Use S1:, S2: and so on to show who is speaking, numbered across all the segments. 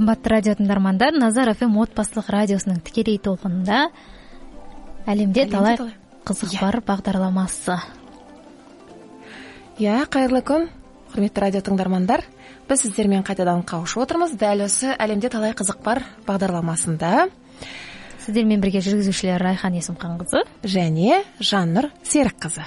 S1: Қымбатты радио тыңдармандар, Назар ФМ отбасылық радиосының тікелей толқынында әлемде талай қызық бар бағдарламасы.
S2: Қайырлы күн, құрметті радио тыңдармандар. Біз сіздермен қайтадан қауышып отырмыз. Дәл осы әлемде талай қызық бар бағдарламасында.
S1: Сіздермен бірге жүргізушілер Райхан Есімханқызы
S2: және Жаннұр Серікқызы.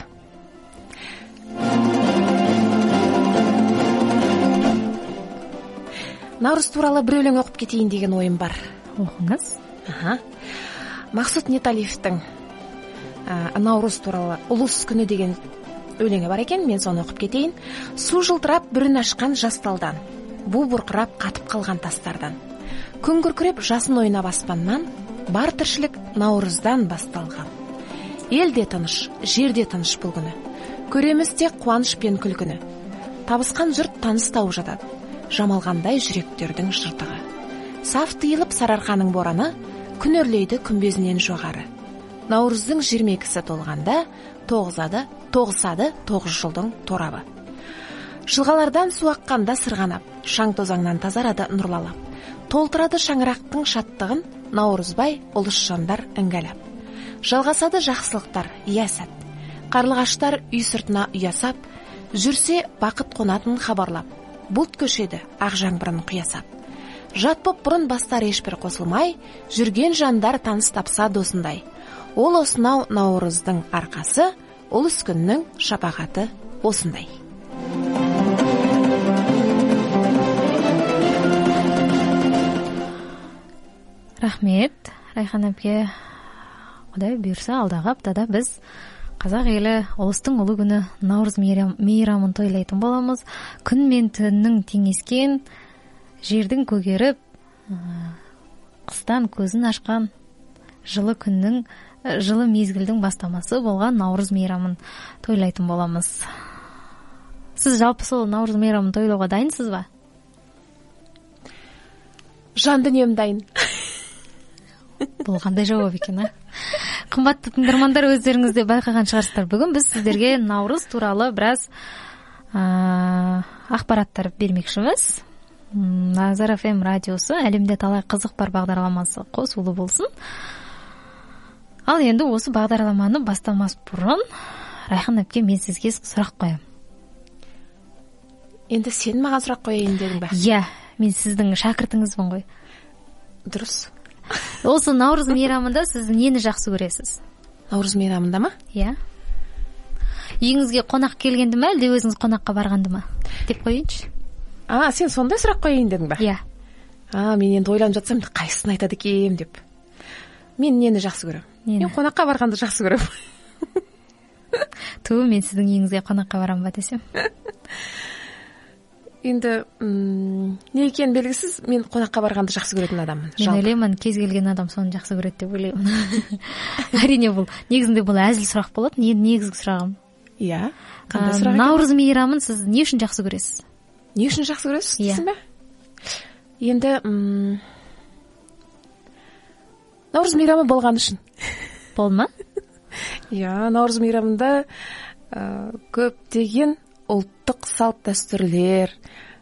S2: Наурыз туралы бір өлең оқып кетейін деген ойым бар.
S1: Оқыңыз.
S2: Мақсұт Неталиевтің Наурыз туралы ұлыс күні деген өлеңі бар екен, мен соны оқып кетейін. Су жылтырап бүрін ашқан жас талдан, бу бұрқырап қатып қалған тастардан, күн күркіреп жасын ойнап аспаннан, бар тіршілік наурыздан басталған. Елде тыныш, жерде тыныш бұл күні, көреміз тек қуаныш пен күлкіні. Табысқан жұрт таныс тауып жатады, жамалғандай жүректердің жыртығы. Саф тыйылып сарыарқаның бораны, күн өрлейді күмбезінен жоғары. Наурыздың 22-сі толғанда тоғысады 9 жылдың торабы. Жылғалардан су аққанда сырғанап, шаң тозаңнан тазарады нұрлалап. Толтырады шаңырақтың шаттығын Наурызбай ұлыс жандар іңгәлап. Жалғасады жақсылықтар, иясат. Қарлығаштар үй сыртына ұясап, жүрсе бақыт қонатын хабарлап. Бұлт көшеді ақ жаңбырын қиясап. Жат боп бұрын бастар ешбір қосылмай, жүрген жандар таныс тапса досындай. Ол осынау наурыздың арқасы, ұлыс күннің шапағаты осындай.
S1: Рахмет, Райхан әпке. Құдай бұйырса, алдағы аптада біз қазақ елі ұлыстың ұлы күні Наурыз мейрамын тойлайтын боламыз. Күн мен түннің теңескен, жердің көгеріп, қыстан көзін ашқан жылы күннің, жылы мезгілдің бастамасы болған Наурыз мейрамын тойлайтын боламыз. Сіз жалпы сол Наурыз мейрамын тойлауға дайынсыз ба?
S2: Жан дүнием дайын.
S1: Бұл қандай жауап екен, Қымбатты тыңдармандар, өздеріңізде байқаған шығарсыздар. Бүгін біз сіздерге Наурыз туралы біраз ақпараттар бермекшіміз. Назар ФМ радиосы әлемде талай қызық бар бағдарламасы қосулы болсын. Ал енді осы бағдарламаны бастамас бұрын Райхан әпке, мен сізге сұрақ қоям.
S2: Енді сен маған сұрақ қояйын дедің бе?
S1: Иә, мен сіздің шәкіртіңізбін ғой.
S2: Дұрыс.
S1: Осы Наурыз мейрамында сіз нені жақсы көресіз?
S2: Наурыз мейрамында ма?
S1: Иә. Үйіңізге қонақ келгенді ме, әлде өзіңіз қонаққа барғанды ма? Деп қойыншы.
S2: Сен сондай сұрақ қояйын дедің бе?
S1: Иә.
S2: Мен енді ойланып жатсам, қайсысын айтады екем деп. Мен нені жақсы көрем? Мен қонаққа барғанды жақсы көрем.
S1: Мен сіздің үйіңізге қонаққа барам ба десем?
S2: Енді не екен белгісіз, мен қонаққа барғанды жақсы көретін адаммын.
S1: Мен ойлаймын, кез келген адам соны жақсы көреді деп ойлаймын. Әрине, бұл негізінде бұл әзіл сұрақ болады, негізгі сұрағым.
S2: Иә. Қандай сұрақ екен?
S1: Наурыз мейрамын сіз не үшін жақсы көресіз?
S2: Не үшін жақсы көресіз дейсің бе? Енді Наурыз мейрамы болған үшін.
S1: Болды ма?
S2: Иә, Наурыз мейрамында көптеген ұлттық салт дәстүрлер,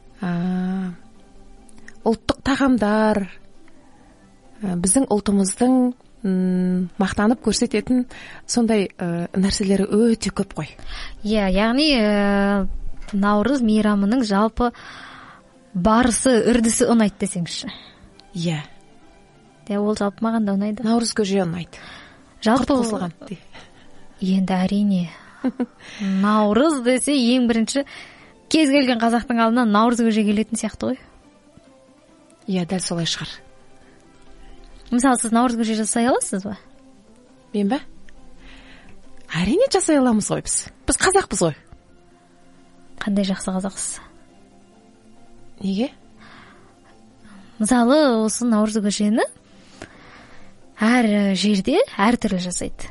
S2: ұлттық тағамдар, біздің ұлтымыздың мақтанып көрсететін сондай нәрселері өте көп қой.
S1: Иә, яғни Наурыз мейрамының жалпы барысы, үрдісі ұнайды десеңізші.
S2: Иә.
S1: Ол жалпы маған да ұнайды.
S2: Наурыз көже ұнайды.
S1: Жалпы
S2: қосылған.
S1: Енді әрине. Наурыз десе ең бірінші кез келген қазақтың алдына наурыз көже келетін сияқты ғой.
S2: Иә, дәл солай шығар.
S1: Мысалы, сіз наурыз көже жасай аласыз ба?
S2: Мен бе? Әрине жасай аламыз ғой біз. Біз қазақпыз ғой.
S1: Қандай жақсы қазақсыз?
S2: Неге?
S1: Мысалы, осы наурыз көжені әр жерде әр түрлі жасайды.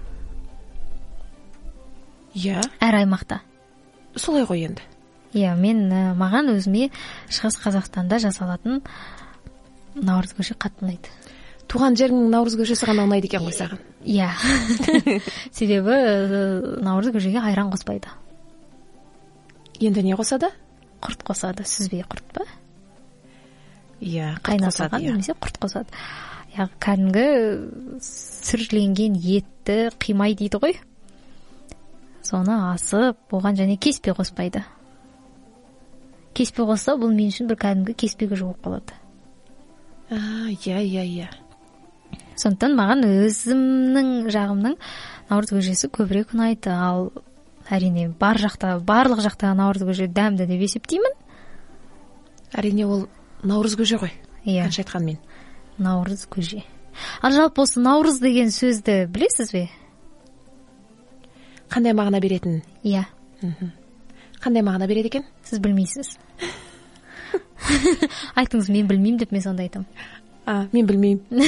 S2: Иә.
S1: Әр аймақта.
S2: Солай ғой енді.
S1: Иә, маған өзіме Шығыс Қазақстанда жасалатын наурыз көже қатты ұнайды.
S2: Туған жеріңнің наурыз көжесі ғана ұнайды екен ғой саған.
S1: Иә. Себебі наурыз көжеге айран қоспайды.
S2: Енді не қосады?
S1: Құрт қосады. Сүзбе құрт па?
S2: иә,
S1: қайнатылған немесе құрт қосады. Кәдімгі сүрленген етті қимай дейді ғой, соны асып, оған және кеспе қоспайды. Кеспе қосса, бұл мен үшін бір кәдімгі кеспеге жоқ қалады.
S2: Иә.
S1: Сондықтан маған өзімнің жағымның наурыз көжесі көбірек ұнайды. Ал әрине барлық жақта наурыз көже дәмді деп есептеймін.
S2: Әрине ол наурыз көже ғой.
S1: Иә.
S2: Қанша айтқанмен.
S1: Наурыз көже. Ал жалпы осы наурыз деген сөзді білесіз бе?
S2: Қандай мағына беретін?
S1: Иә.
S2: Қандай мағына береді екен?
S1: Сіз білмейсіз. Айтыңыз, мен білмеймін деп мен сонда айтамын.
S2: Мен білмеймін.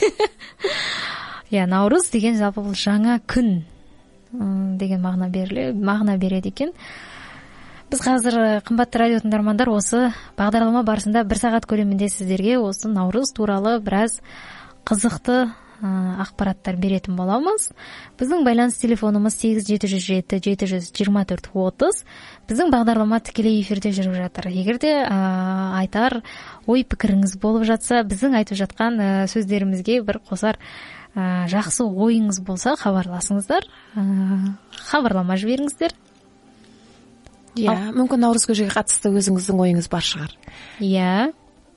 S1: Иә, наурыз деген жалпы бұл жаңа күн деген мағына береді екен. Біз қазір, қымбатты радио тыңдармандар, осы бағдарлама барысында 1 сағат көлемінде сіздерге осы наурыз туралы біраз қызықты ақпараттар беретін боламыз. Біздің байланыс телефонымыз 8707-724-30. Біздің бағдарлама тікелей эфирде жүріп жатыр. Егерде айтар ой пікіріңіз болып жатса, біздің айтып жатқан сөздерімізге бір қосар жақсы ойыңыз болса, хабарласыңыздар, хабарлама жіберіңіздер.
S2: Иә, мүмкін наурыз көжеге қатысты өзіңіздің ойыңыз бар шығар.
S1: Иә.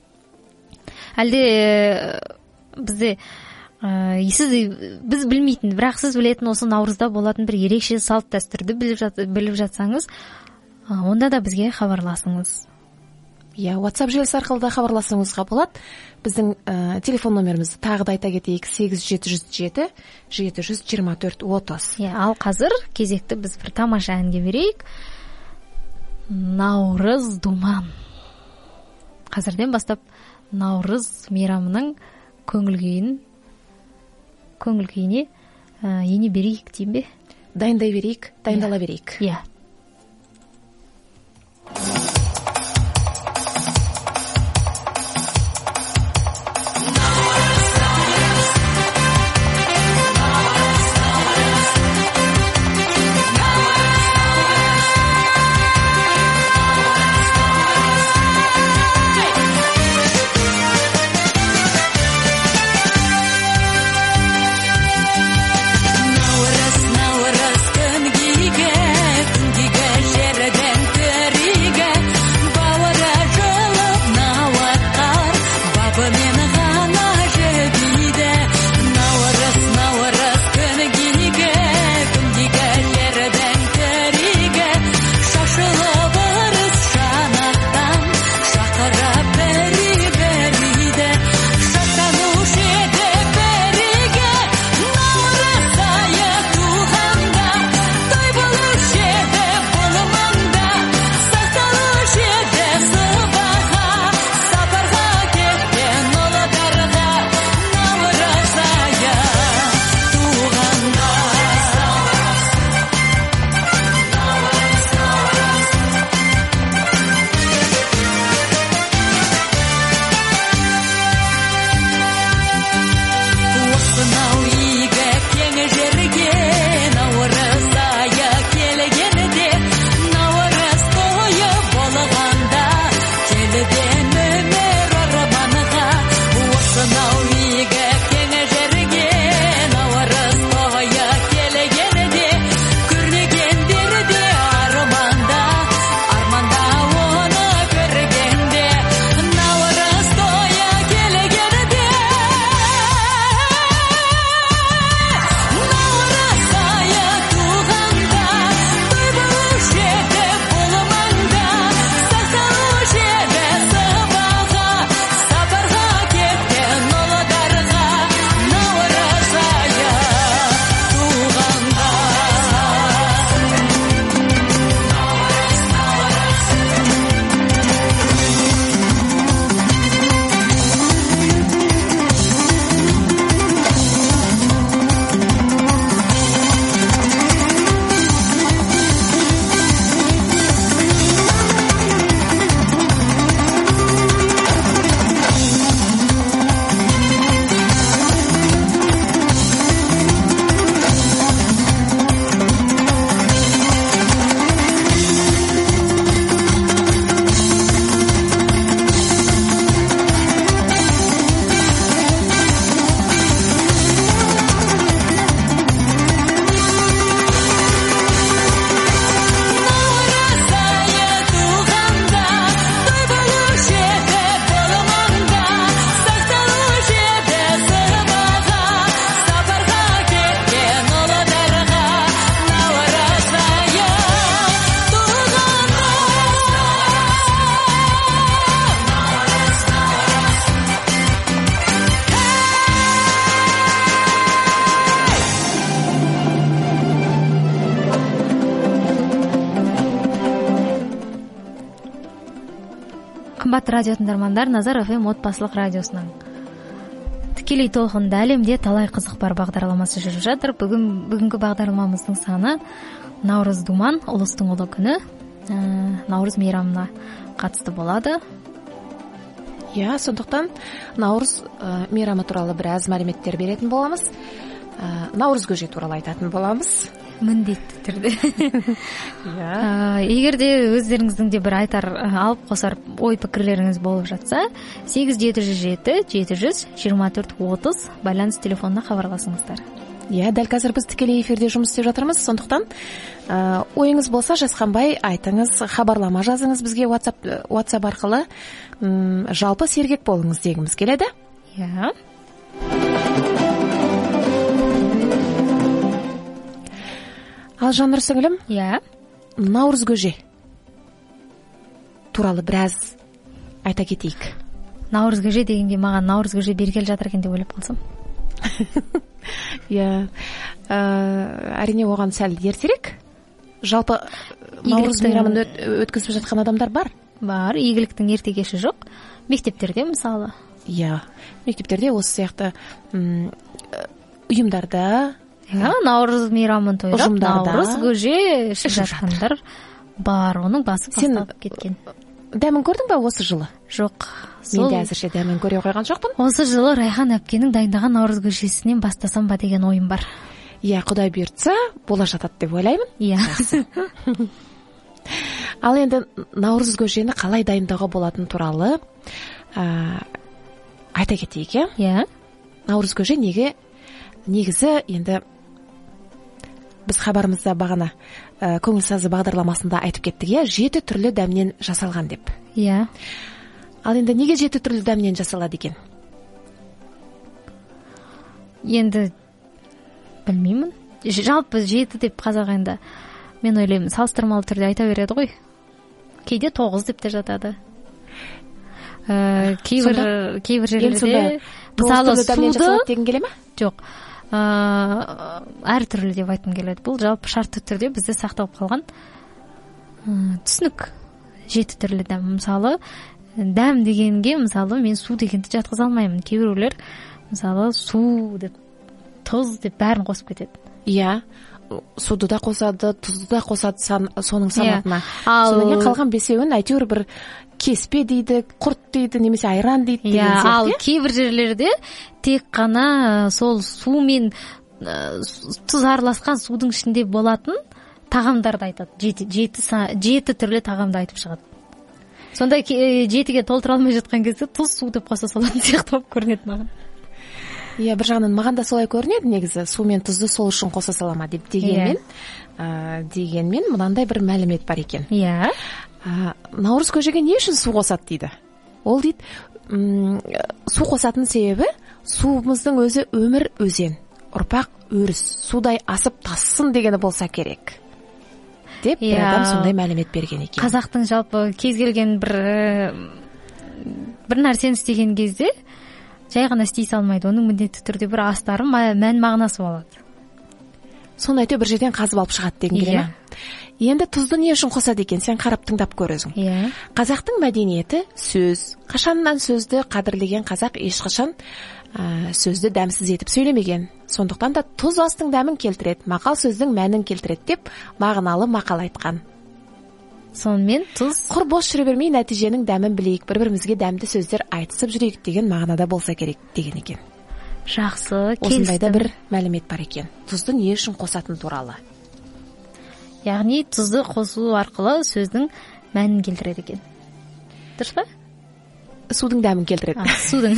S1: Әлде бізде біз білмейтін, бірақ сіз білетін осы наурызда болатын бір ерекше салт дәстүрді біліп жатсаңыз, онда да бізге хабарласыңыз.
S2: Иә, WhatsApp желісі арқылы да хабарласуыңызға болады. Біздің телефон номерімізді тағы да айта кетейік: 8707-724-30.
S1: Иә, ал қазір кезекті біз бір тамаша әнге берейік. Наурыз думан. Қазірден бастап наурыз мейрамының көңіл күйіне ене берейік дейм бе?
S2: Дайындай берейік, дайындала берейік.
S1: Иә.
S3: Наурыз күн киген
S1: Кымбаттуу радио тыңдармандар, Назар ФМ отбасылык радиосунун тикелей толкунда әлемде талай кызык бар багдарламасы жүрүп жатыр. Бүгүнкү багдарламамыздын саны Наурыз думан, улустун улуу күнү, Наурыз мейрамына катыстуу болду.
S2: Сондуктан Наурыз мейрамы тууралуу бир аз маалыметтер беретін боламыз. Наурыз көже тууралуу айтатын боламыз.
S1: Міндетті түрде. Эгерде өздеріңіздің де бір айтар, алып қосар ой пікірлеріңіз болып жатса, 8707-700-24-30 байланыс телефонына хабарласыңыздар.
S2: Дәл қазір біз тікелей эфирде жұмыс істеп жатырмыз. Сондықтан ойыңыз болса жасқанбай айтыңыз, хабарлама жазыңыз бізге WhatsApp арқылы. Жалпы сергек болыңыз дегіміз келеді. Ал Жаннұр сіңілім, Наурыз көже туралы біраз айта кетейік.
S1: Наурыз көже дегенде маған Наурыз көже бергел жатыр екен деп ойлап қалсам.
S2: Әрине оған сәл ертерек. Жалпы Наурыз мейрамын өткізіп жатқан адамдар бар?
S1: Бар, игіліктің ерте кеші жоқ. Мектептерде мысалы.
S2: Мектептерде осы сияқты ұйымдарда
S1: Наурыз мейрамын тойлап, Наурыз көже ішіп жатқандар бар, оның басы басталып кеткен.
S2: Дәмін көрдің бе осы жылы?
S1: Жоқ.
S2: Мен де әзірше дәмін көре қойған жоқпын.
S1: Осы жылы Райхан әпкенің дайындаған Наурыз көжесінен бастасам ба деген ойым бар.
S2: Құдай бұйыртса, бола жатады деп ойлаймын. Ал енді Наурыз көжені қалай дайындауға болатын туралы айта кетейік. Наурыз көже негізі енді біз хабарымызда бағана көңіл сазы бағдарламасында айтып кеттік, 7 түрлі дәмнен жасалған деп. Ал енді неге 7 түрлі дәмнен жасалады екен?
S1: Енді білмеймін. Жалпы 7 деп қазақ енді мен ойлаймын салыстырмалы түрде айта береді ғой. Кейде 9 деп те жатады. Кейбір жерлерде мысалы суды
S2: деген келе ме?
S1: Жоқ. Әр түрлі деп айтқым келеді. Бұл жалпы шартты түрде бізде сақталып қалған түсінік. 7 түрлі дәм. Мысалы дәм дегенге мысалы мен су дегенді жатқыза алмаймын. Кейбіреулер мысалы су деп, тұз деп бәрін қосып кетеді.
S2: Суды да қосады, тұзды да қосады соның санатына. Содан кейін қалған 5-еуін әйтеуір бір кеспе дейді, құрт дейді, немесе айран дейді деген сияқты.
S1: Ал кейбір жерлерде тек қана сол су мен тұз араласқан судың ішінде болатын тағамдарды айтады. 7 түрлі тағамды айтып шығады. Сонда 7-ге толтыра алмай жатқан кезде тұз су деп қоса салатын сияқты болып көрінеді маған.
S2: Бір жағынан маған да солай көрінеді негізі, су мен тұзды сол үшін қоса салама деп дегенмен мынандай бір мәлімет бар екен. Наурыз көжеге не үшін су қосады дейді? Ол дейді, су қосатын себебі суымыздың өзі өмір өзен, ұрпақ өріс, судай асып тассын дегені болса керек деп бір адам сондай мәлімет берген екен.
S1: Қазақтың жалпы кез келген бір нәрсені істеген кезде жай ғана істей салмайды. Оның міндетті түрде бір астары мән мағынасы болады.
S2: Соны әйтеуір бір жерден қазып алып шығады деген келе ме? Енді тұзды не үшін қосады екен? Сен қарап тыңдап көр өзің. Қазақтың мәдениеті сөз. Қашаннан сөзді қадірлеген қазақ ешқашан сөзді дәмсіз етіп сөйлемеген. Сондықтан да тұз астың дәмін келтіреді, мақал сөздің мәнін келтіреді деп мағыналы мақал айтқан.
S1: Сонымен тұз
S2: құр бос жүре бермей нәтиженің дәмін білейік, бір-бірімізге дәмді сөздер айтысып жүрейік деген мағынада болса керек деген екен.
S1: Жақсы,
S2: осындай да бір мәлімет бар екен. Тұзды не үшін қосатын туралы.
S1: Яғни тұзды қосу арқылы сөздің мәнін келтіреді екен. Дұрыс па?
S2: Судың дәмін келтіреді.
S1: Судың.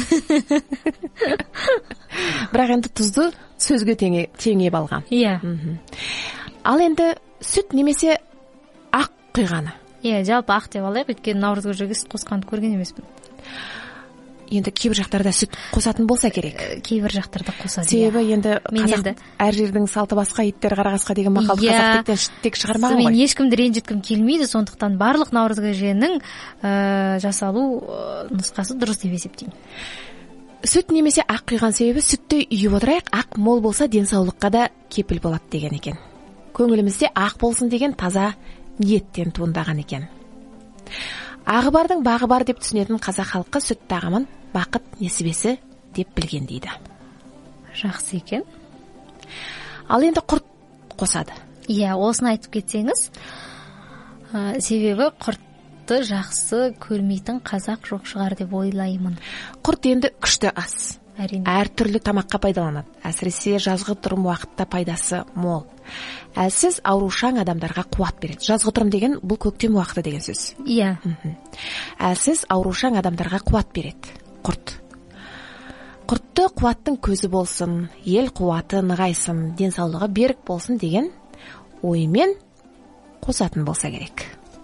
S2: Бірақ енді тұзды сөзге теңеп алған. Ал енді сүт немесе ақ құйғаны.
S1: Жалпы ақ деп алайық, өйткені Наурыз көжеге сүт қосқанды көрген емеспін.
S2: Енді кейбір жақтарда сүт қосатын болса керек.
S1: Кейбір жақтарда қосады.
S2: Себебі енді қазақ әр жердің салты басқа, иттер қарағасқа деген мақалды қазақ тек шығармаған ғой.
S1: Мен ешкімді ренжіткім келмейді, сондықтан барлық Наурыз көженің жасалу нұсқасы дұрыс деп есептеймін.
S2: Сүт немесе ақ құйған себебі сүтті үйіп отырайық, ақ мол болса денсаулыққа да кепіл болады деген екен. Көңілімізде ақ болсын деген таза ниеттен туындаған екен. ағы бардың бағы бар деп түсінетін қазақ халқы сүт тағамын бақыт несібесі деп білген дейді.
S1: Жақсы екен.
S2: Ал енді құрт қосады.
S1: Иә, осыны айтып кетсеңіз. Себебі құртты жақсы көрмейтін қазақ жоқ шығар деп ойлаймын.
S2: Құрт енді күшті ас.
S1: Әрине.
S2: Әртүрлі тамаққа пайдаланады. Әсіресе жазғы тұрым уақытта пайдасы мол. Әлсіз аурушаң адамдарға қуат береді. Жазғы тұрым деген бұл көктем уақыты деген сөз.
S1: Иә.
S2: Әлсіз аурушаң адамдарға қуат береді құрт. Құртты қуаттың көзі болсын, ел қуаты нығайсын, денсаулығы берік болсын деген оймен қосатын болса керек.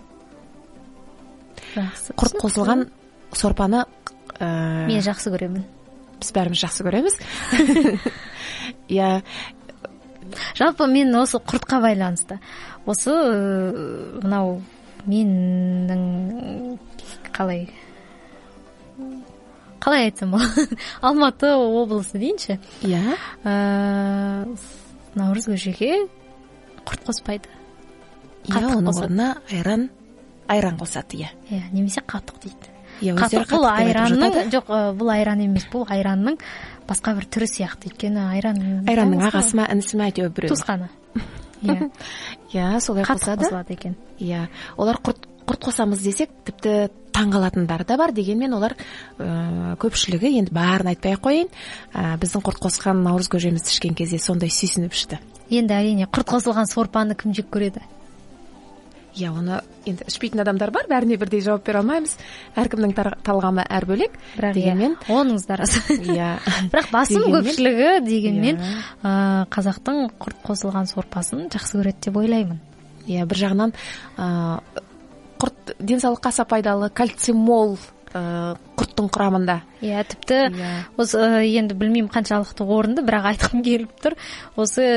S1: Жақсы.
S2: Құрт қосылған сорпаны
S1: мен жақсы көремін.
S2: Біз бәріміз жақсы көреміз. Иә.
S1: Жалпы мен осы құртқа байланысты. Осы мынау менің қалай айтсам болады. Алматы облысы дейінші.
S2: Иә.
S1: Наурыз көжеге құрт қоспайды.
S2: Иә, оның орнына айран қосады, иә.
S1: Иә, немесе қатық дейді.
S2: Қатық
S1: бұл айранның, жоқ, бұл айран емес, бұл айранның басқа бір түрі сияқты. Өйткені
S2: айранның ағасы ма, інісі ме, әйтеуір біреу.
S1: Туысқаны. Иә.
S2: Иә, солай қосады.
S1: Қатық қосылады екен.
S2: Иә, олар құрт қосамыз десек, тіпті таңғалатындар да бар, дегенмен олар көпшілігі, енді бәрін айтпай қойын, біздің құрт қосқан наурыз көжемізді ішкен кезде сондай сүйсініп ішті.
S1: Енді әрине құрт қосылған сорпаны кім жек көреді?
S2: Иә, оны енді ішпейтін адамдар бар, бәріне бірдей жауап бере алмаймыз. Әркімнің талғамы әр бөлек.
S1: Дегенмен, оныңыз да рас.
S2: Иә.
S1: Бірақ басым көпшілігі дегенмен қазақтың құрт қосылған сорпасын жақсы көреді деп ойлаймын.
S2: Иә, бір жағынан құрт денсаулыққа аса пайдалы, кальций мол құрттың құрамында.
S1: Иә, тіпті осы енді білмеймін қаншалықты орынды, бірақ айтқым келіп тұр. Осы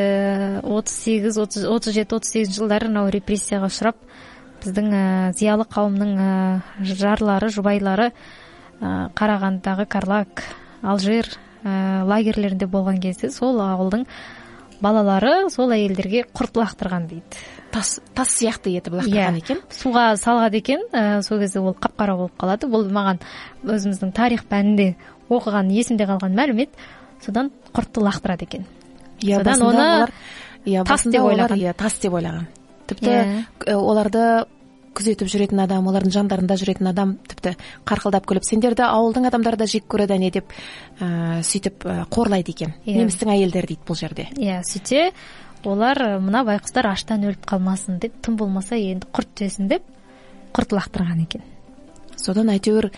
S1: 37-38 жылдары мынау репрессияға ұшырап, біздің зиялы қауымның жарлары, жұбайлары Қарағандыдағы Карлаг, Алжир лагерлерінде болған кезде сол ауылдың балалары сол әйелдерге құрт лақтырған дейді.
S2: Тас сияқты етіп лақтырған екен.
S1: Суға салғады екен, сол кезде ол қап-қара болып қалады. Бұл маған өзіміздің тарих пәнінде оқыған, есімде қалған мәлімет. Содан құртты лақтырады екен. Содан оны тас деп ойлаған.
S2: Тіпті оларды күзетіп жүретін адам, олардың жандарында жүретін адам тіпті қарқылдап күліп, сендерді ауылдың адамдары да жек көреді не деп сөйтіп қорлайды екен. Немістің әйелдері дейді бұл жерде.
S1: Иә, сөйте олар мына байқұстар аштан өліп қалмасын деп, тым болмаса енді құрт жесін деп құрт лақтырған екен.
S2: Содан әйтеуір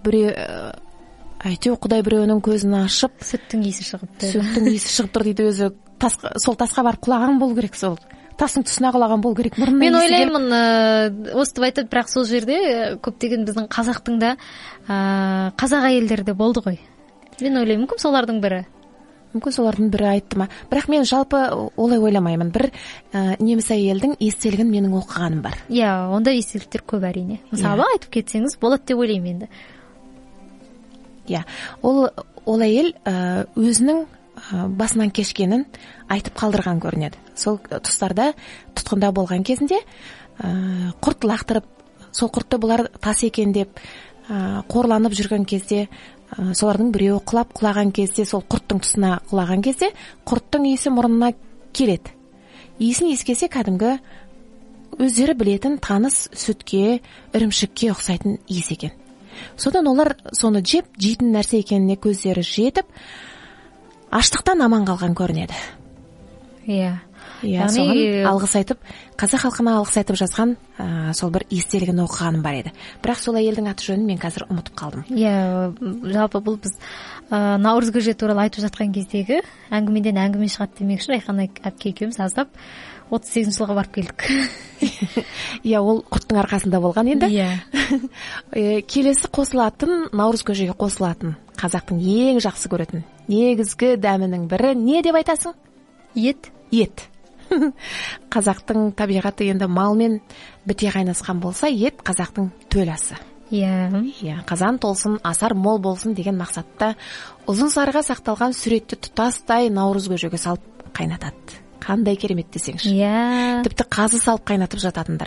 S2: Құдай біреуінің көзін ашып,
S1: сүттің иісі шығып
S2: тұр дейді, өзі сол тасқа барып құлаған болу керек, сол тастың тұсына құлаған болу керек.
S1: Мен ойлаймын, осытып айтады, бірақ сол жерде көптеген біздің қазақтың да қазақ әйелдері де болды ғой. Мен ойлаймын, мүмкін солардың бірі айтты ма. Бірақ мен жалпы олай ойламаймын. Бір неміс әйелдің естелігін менің оқығаным бар. Иә, онда естеліктер көп әрине. Мысалы, айтып кетсеңіз болады деп ойлаймын енді. Иә, ол әйел өзінің басынан кешкенін айтып қалдырған көрінеді. Сол тұстарда тұтқында болған кезінде құрт лақтырып, сол құртты бұлар тас екен деп қорланып жүрген кезде, солардың біреуі құлаған кезде, сол құрттың тұсына құлаған кезде, құрттың иісі мұрнына келеді. Иісін ескесе кәдімгі өздері білетін таныс сүтке, ірімшікке ұқсайтын иіс екен. Содан олар соны жейтін нәрсе екеніне көздері жетіп, аштықтан аман қалған көрінеді. Иә. Соған алғыс айтып, қазақ халқына алғыс айтып жазған сол бір естелігін оқығаным бар еді. Бірақ сол әйелдің аты жөнін мен қазір ұмытып қалдым. Иә, жалпы бұл біз наурыз көже туралы айтып жатқан кездегі әңгімеден әңгіме шығады демекші, Райхан әпке екеуміз аздап 38 жылға барып келдік. Иә, ол құрттың арқасында болған енді. Иә. Келесі қосылатын, наурыз көжеге қосылатын, қазақтың ең жақсы көретін негізгі дәмінің бірі не деп айтасың? Ет. Қазақтың табиғаты енді малмен біте қайнасқан болса, ет қазақтың төл асы. Иә, қазан толсын, асар мол болсын деген мақсатта ұзын сарыға сақталған сүретті тұтастай наурыз көжеге салып қайнатады. Қандай керемет десеңші. Тіпті қазы салып қайнатып жататындар бар.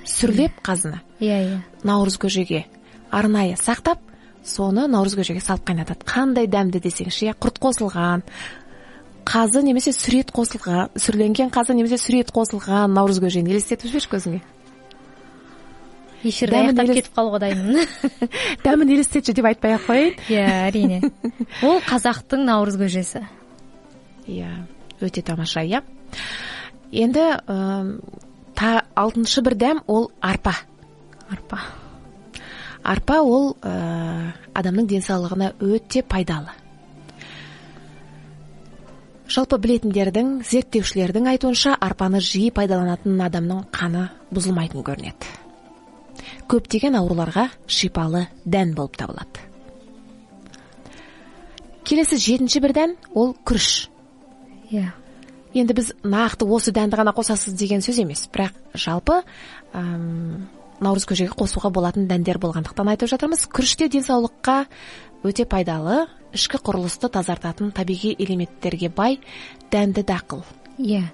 S2: сүрлеп қазыны.
S1: Иә.
S2: Наурыз көжеге арнайы сақтап, соны наурыз көжеге салып қайнатады. Қандай дәмді десеңші, құрт қосылған қазы немесе сүрет қосылған, сүрленген қазы немесе сүрет қосылған наурыз көжені елестетіп жіберші көзіңе.
S1: Эфирді аяқтап кетіп қалуға дайынмын.
S2: Дәмін елестетші деп айтпай-ақ қояйын.
S1: Иә, әрине. Ол қазақтың наурыз көжесі.
S2: Иә, өте тамаша, иә. Енді 6-шы бір дәм ол арпа. Арпа ол адамның денсаулығына өте пайдалы. Жалпы білетіндердің, зерттеушілердің айтуынша, арпаны жиі пайдаланатын адамның қаны бұзылмайтын көрінеді. Көптеген ауруларға шипалы дән болып табылады. Келесі 7-ші бір дән ол күріш.
S1: Иә.
S2: Енді біз нақты осы дәнді ғана қосасыз деген сөз емес, бірақ жалпы наурыз көжеге қосуға болатын дәндер болғандықтан айтып жатырмыз. Күріште денсаулыққа өте пайдалы, ішкі құрылысты тазартатын табиғи элементтерге бай дәнді дақыл.
S1: Иә.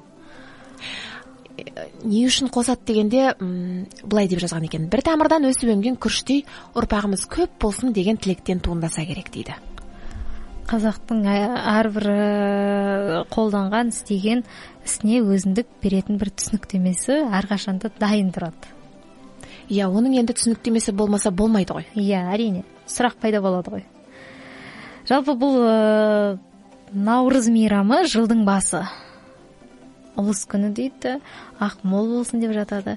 S2: Не үшін қосады дегенде, былай деп жазған екен: бір тамырдан өсіп өнген күріштей ұрпағымыз көп болсын деген тілектен туындаса керек дейді.
S1: Қазақтың әрбір қолданған істеген ісіне өзіндік беретін бір түсініктемесі әрқашанда дайын тұрады.
S2: Иә, оның енді түсініктемесі болмаса болмайды ғой.
S1: Иә, әрине. Сұрақ пайда болады ғой. Жалпы бұл наурыз мейрамы жылдың басы. Ұлыс күні дейді, ақ мол болсын деп жатады.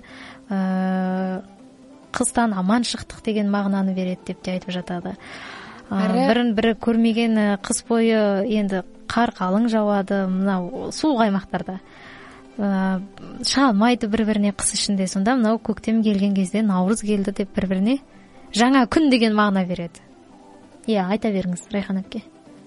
S1: Қыстан аман шықтық деген мағынаны береді деп те айтып жатады. Бірін-бірі көрмеген қыс бойы енді қар қалың жауады, мынау суық аймақтарда. Шыға алмайды бір-біріне қыс ішінде. Сонда мынау көктем келген кезде наурыз келді деп бір-біріне жаңа күн деген мағына береді. Иә, айта беріңіз, Райхан әпке.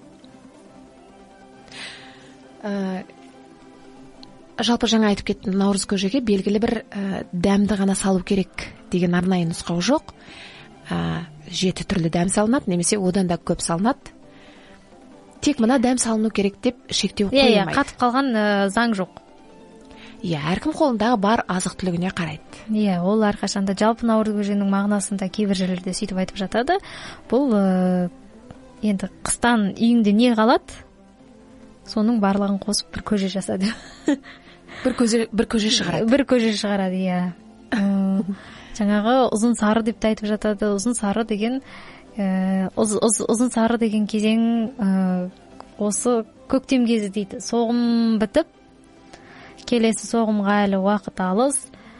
S2: Жалпы жаңа айтып кеттім, наурыз көжеге белгілі бір дәмді ғана салу керек деген арнайы нұсқау жоқ. 7 түрлі дәм салынады, немесе одан да көп салынады. Тек мына дәм салыну керек деп шектеу қойылмайды.
S1: Иә, қатып қалған заң жоқ.
S2: Иә, әркім қолындағы бар азық түлігіне қарайды.
S1: Иә, ол әрқашанда жалпы наурыз көженің мағынасында кейбір жерлерде сөйтіп айтып жатады. Бұл енді қыстан үйіңде не қалады? Соның барлығын қосып бір көже жасады.
S2: Бір көже шығарады.
S1: Бір көже шығарады, иә. Жаңағы ұзын сары деп те айтып жатады. Ұзын сары деген ұзын сары деген кезең осы көктем кезі дейді. Соғым бітіп, келесі соғымға әлі уақыт алыс.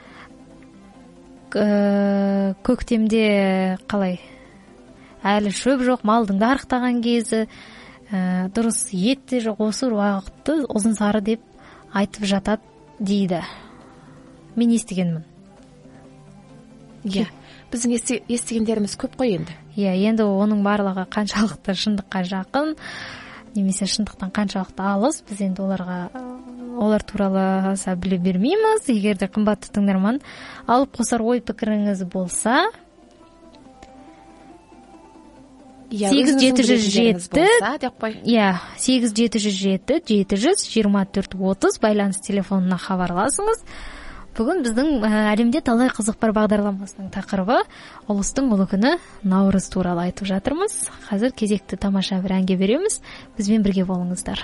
S1: Көктемде қалай? Әлі шөп жоқ, малдың да арықтаған кезі, дұрыс ет те жоқ, осы уақытты ұзын сары деп айтып жатады дейді. Мен естігенмін.
S2: Иә, біздің естігендеріміз көп қой енді.
S1: Иә, енді оның барлығы қаншалықты шындыққа жақын, немесе шындықтан қаншалықты алыс, біз енді олар туралы аса біле бермейміз. Егер де қымбатты тыңдарман алып қосар ой пікіріңіз болса, 8707-724-30 байланыс телефонына хабарласыңыз. Бүгін біздің әлемде талай қызық бар бағдарламасының тақырыбы ұлыстың ұлы күні наурыз туралы айтып жатырмыз. Қазір кезекті тамаша бір әнге береміз. Бізбен бірге болыңыздар.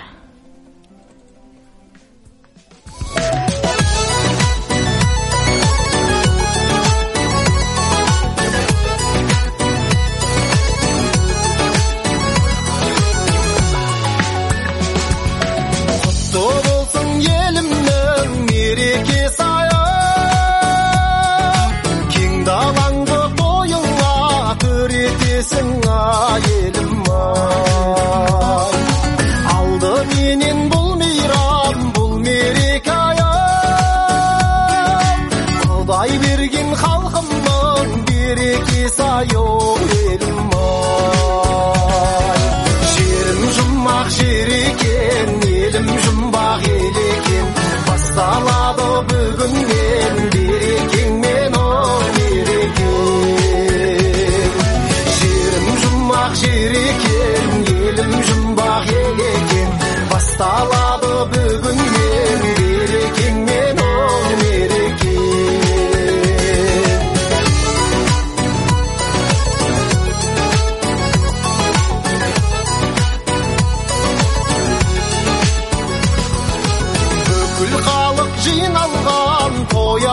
S3: тойланған той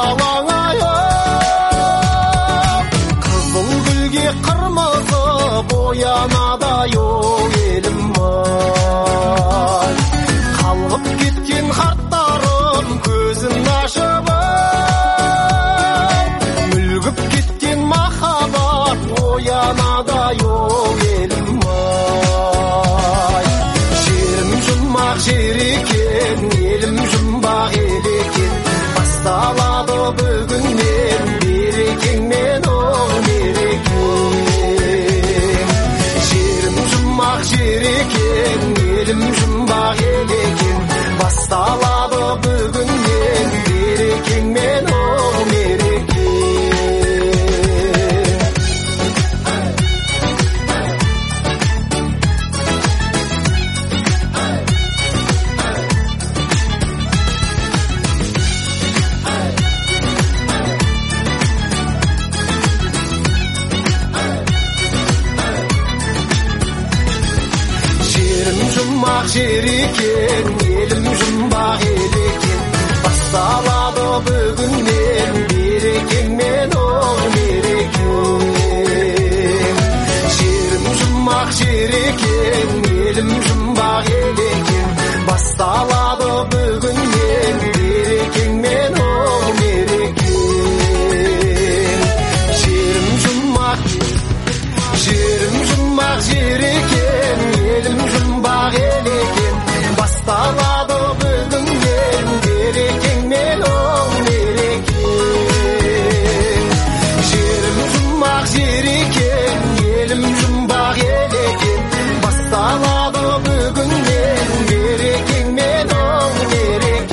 S3: алаңайым, қызыл гүлге қырмызы боянадай ой елім ай. Қалғып кеткен қарттарым көзін ашып, мүлгіп кеткен махаббат оянадай ой елім ай. Жерім жұмақ жер екен, елім жұмбақ ел екен, басталады бүгіннен берекеңмен оң мерекең. Жерім жұмақ жер екен, елім жұмбақ ел екен, басталады бүгіннен берекеңмен оң мерекең. Жұмақ жер екен, елім жұмбақ ел екен, басталады бүгіннен берекеңмен оң мерекең. Жерім жұмақ жер екен, елім жұмбақ ел екен, басталады бүгіннен берекеңмен оң мерекең. Жерім жұмақ жер екен, елім жұмбақ ел екен, басталады бүгіннен берекеңмен оң мерекең. Жерім жұмақ жер екен, елім жұмбақ ел екен, басталады бүгіннен берекеңмен оң мерекең.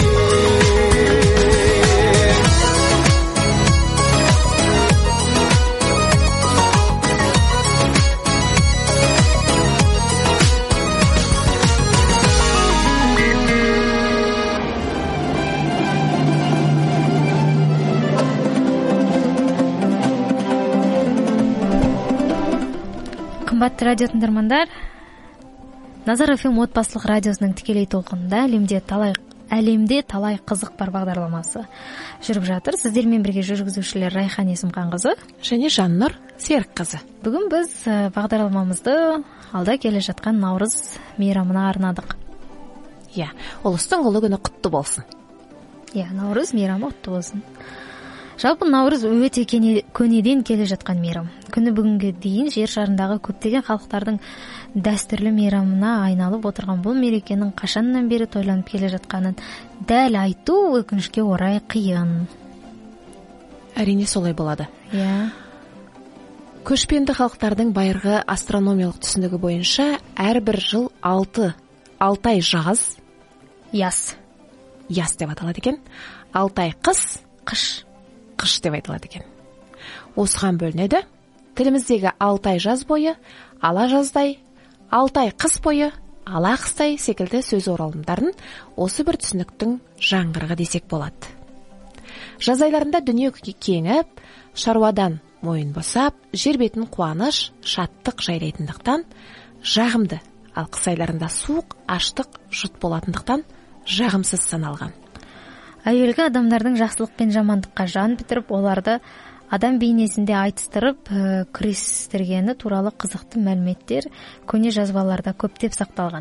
S1: Қымбатты радио тыңдармандар, Назар ФМ отбасылық радиосының тікелей толқынында әлемде талай қызық бар бағдарламасы жүріп жатыр. Сіздермен бірге жүргізушілер Райхан Есімханқызы
S2: және Жаннұр Серікқызы.
S1: Бүгін біз бағдарламамызды алда келе жатқан Наурыз мейрамына арнадық.
S2: Иә, ұлыстың ұлы күні құтты болсын.
S1: Иә, Наурыз мейрамы құтты болсын. Жалпы Наурыз өте көнеден келе жатқан мейрам. Күні бүгінге дейін жер шарындағы көптеген халықтардың дәстүрлі мейрамына айналып отырған бұл мерекенің қашаннан бері тойланып келе жатқанын дәл айту өкінішке орай қиын.
S2: Әрине солай болады.
S1: Иә.
S2: Көшпенді халықтардың байырғы астрономиялық түсінігі бойынша әрбір жыл 6 ай жаз,
S1: Яс
S2: деп аталады екен. 6 ай қыс деп айтылады екен. Осыған бөлінеді. Тіліміздегі 6 ай жаз бойы, ала жаздай, 6 ай қыс бойы, ала қыстай секілді сөз оралымдарын осы бір түсініктің жаңғырығы десек болады. Жаз айларында дүние кеңіп, шаруадан мойын босап, жер бетін қуаныш, шаттық жайлайтындықтан жағымды, ал қыс айларында суық, аштық, жұт болатындықтан жағымсыз саналған.
S1: Әуелгі адамдардың жақсылық пен жамандыққа жан бітіріп, оларды адам бейнесінде айтыстырып күрестіргені туралы қызықты мәліметтер көне жазбаларда көптеп сақталған.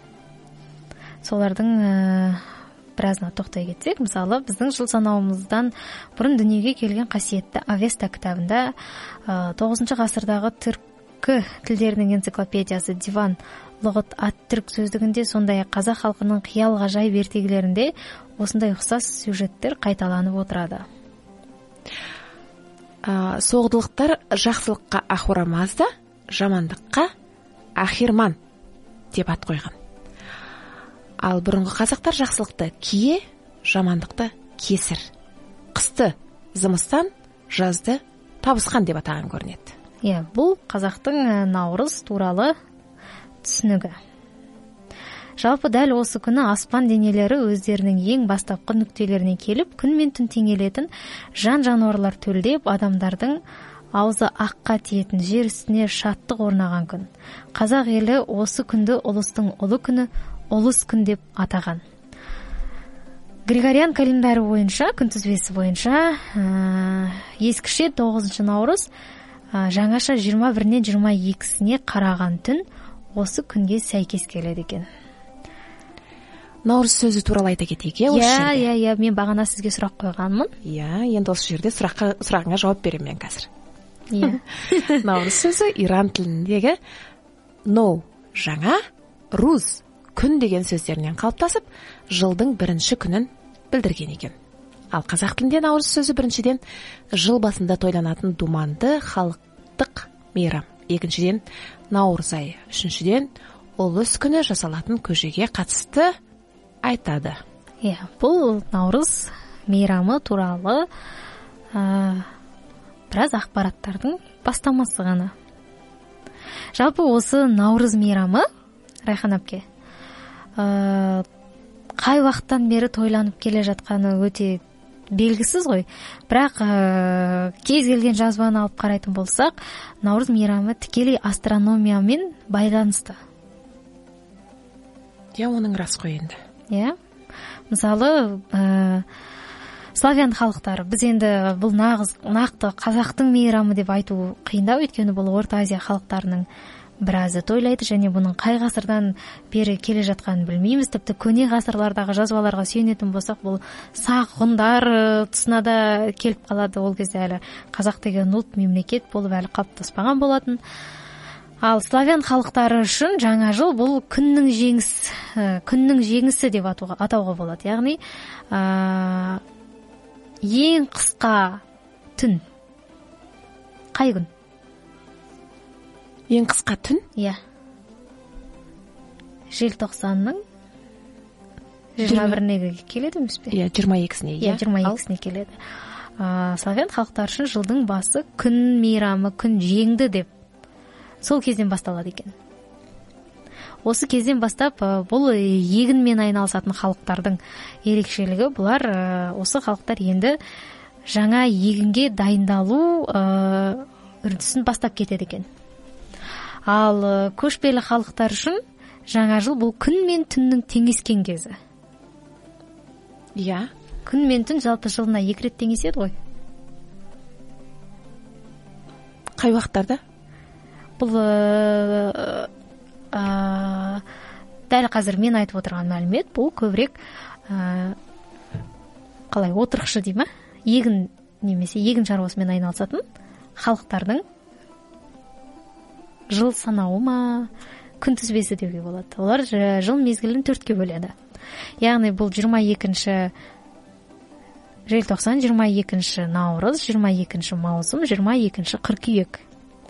S1: Солардың біразына тоқтай кетсек, мысалы, біздің жыл санауымыздан бұрын дүниеге келген қасиетті Авеста кітабында 9 ғасырдағы түркі тілдерінің энциклопедиясы Диван Лұғыт ат-түрк сөздігінде, сондай қазақ халқының қиял ғажайып ертегілерінде осындай ұқсас сюжеттер қайталанып отырады.
S2: Соғдылықтар жақсылыққа Ахурамазда, жамандыққа Ахирман деп ат қойған. Ал бұрынғы қазақтар жақсылықты кие, жамандықты кесір, қысты зымыстан, жазды табысқан деп атаған көрінеді.
S1: Иә, бұл қазақтың Наурыз туралы түсінігі. Жалпы дәл осы күні аспан денелері өздерінің ең бастапқы нүктелеріне келіп, күн мен түн теңелетін жан жануарлар төлдеп, адамдардың аузы аққа тиетін жер үстіне шаттық орнаған күн. Қазақ елі осы күнді ұлыстың ұлы күні, ұлыс күн деп атаған. Григориан календарі бойынша, күнтізбесі бойынша ескіше 9 наурыз, жаңаша 21-нен 22-сіне қараған түн осы күнге сәйкес келеді екен.
S2: Наурыз сөзі туралы айта кетейік, осы жерде.
S1: Иә, мен бағана сізге сұрақ қойғанмын.
S2: Енді осы жерде сұрағыңа жауап беремін мен қазір.
S1: Иә.
S2: Наурыз сөзі иран тіліндегі ноу жаңа, руз күн деген сөздерінен қалыптасып, жылдың бірінші күнін білдірген екен. Ал қазақ тілінде наурыз сөзі біріншіден жыл басында тойланатын думанды халықтық мейрам, екіншіден наурыз айы, үшіншіден ұлыс күні жасалатын көжеге қатысты айтады.
S1: Иә, бұл наурыз мейрамы туралы біраз ақпараттардың бастамасы ғана. Жалпы осы наурыз мейрамы, Райхан әпке, қай уақыттан бері тойланып келе жатқаны өте белгісіз ғой. Бірақ кез келген жазбаны алып қарайтын болсақ, наурыз мейрамы тікелей астрономиямен байланысты.
S2: Оның рас қой енді.
S1: Иә. Мысалы, славян халықтары, біз енді бұл нақты қазақтың мейрамы деп айту қиындау, өйткені бұл Орта Азия халықтарының біразы тойлайды, және бұның қай ғасырдан бері келе жатқанын білмейміз. Тіпті көне ғасырлардағы жазбаларға сүйенетін болсақ, бұл сақ ғұндар тұсына да келіп қалады. Ол кезде әлі қазақ деген ұлт мемлекет болып әлі қалыптаспаған болатын. Ал славян халықтары үшін жаңа жыл бұл күннің жеңісі деп атауға болады. Яғни ең қысқа түн қай күн?
S2: Ең қысқа түн?
S1: Иә. Желтоқсанның 21-ге келеді емес пе?
S2: Иә, 22-сіне.
S1: Иә, 22-сіне келеді. Славян халықтар үшін жылдың басы күн мейрамы, күн жеңді деп сол кезден басталады екен. Осы кезден бастап бұл егінмен айналысатын халықтардың ерекшелігі, бұлар осы халықтар енді жаңа егінге дайындалу үрдісін бастап кетеді екен. Ал көшпелі халықтар үшін жаңа жыл бұл күн мен түннің теңескен кезі.
S2: Иә.
S1: Күн мен түн жалпы жылына 2 рет теңеседі ғой.
S2: Қай уақыттарда?
S1: Бұл дәл қазір мен айтып отырған мәлімет, бұл көбірек қалай отырықшы дей ма? Егін немесе егін шаруасымен айналысатын халықтардың жыл санауы ма, күнтізбесі деуге болады. Олар жыл мезгілін 4-ке бөледі. Яғни бұл 22-ші желтоқсан, 22-ші наурыз, 22-ші маусым, 22-ші қыркүйек.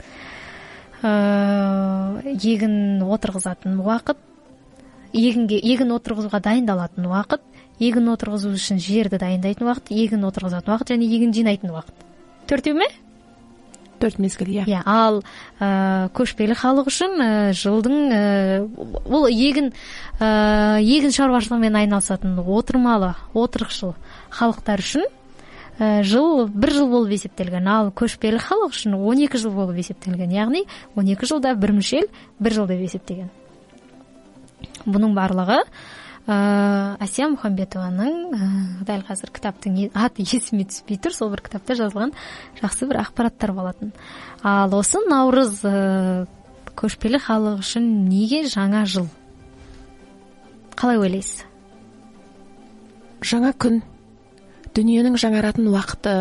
S1: Егін отырғызатын уақыт, егін отырғызуға дайындалатын уақыт, егін отырғызу үшін жерді дайындайтын уақыт, егін отырғызатын уақыт және егін жинайтын уақыт. 4-еу ме?
S2: 4 мезгіл, иә.
S1: Ал көшпелі халық үшін жылдың бұл егін шаруашылығымен айналысатын отырықшыл халықтар үшін бір жыл болып есептелген. Ал көшпелі халық үшін 12 жыл болып есептелген. Яғни 12 жылда бір мүшел 1 жыл деп есептеген. Бұның барлығы Асия Мұхамбетованың дәл қазір кітаптың аты есіме түспей тұр, сол бір кітапта жазылған жақсы бір ақпараттар болатын. Ал осы наурыз көшпелі халық үшін неге жаңа жыл? Қалай ойлайсыз?
S2: Жаңа күн, дүниенің жаңаратын уақыты.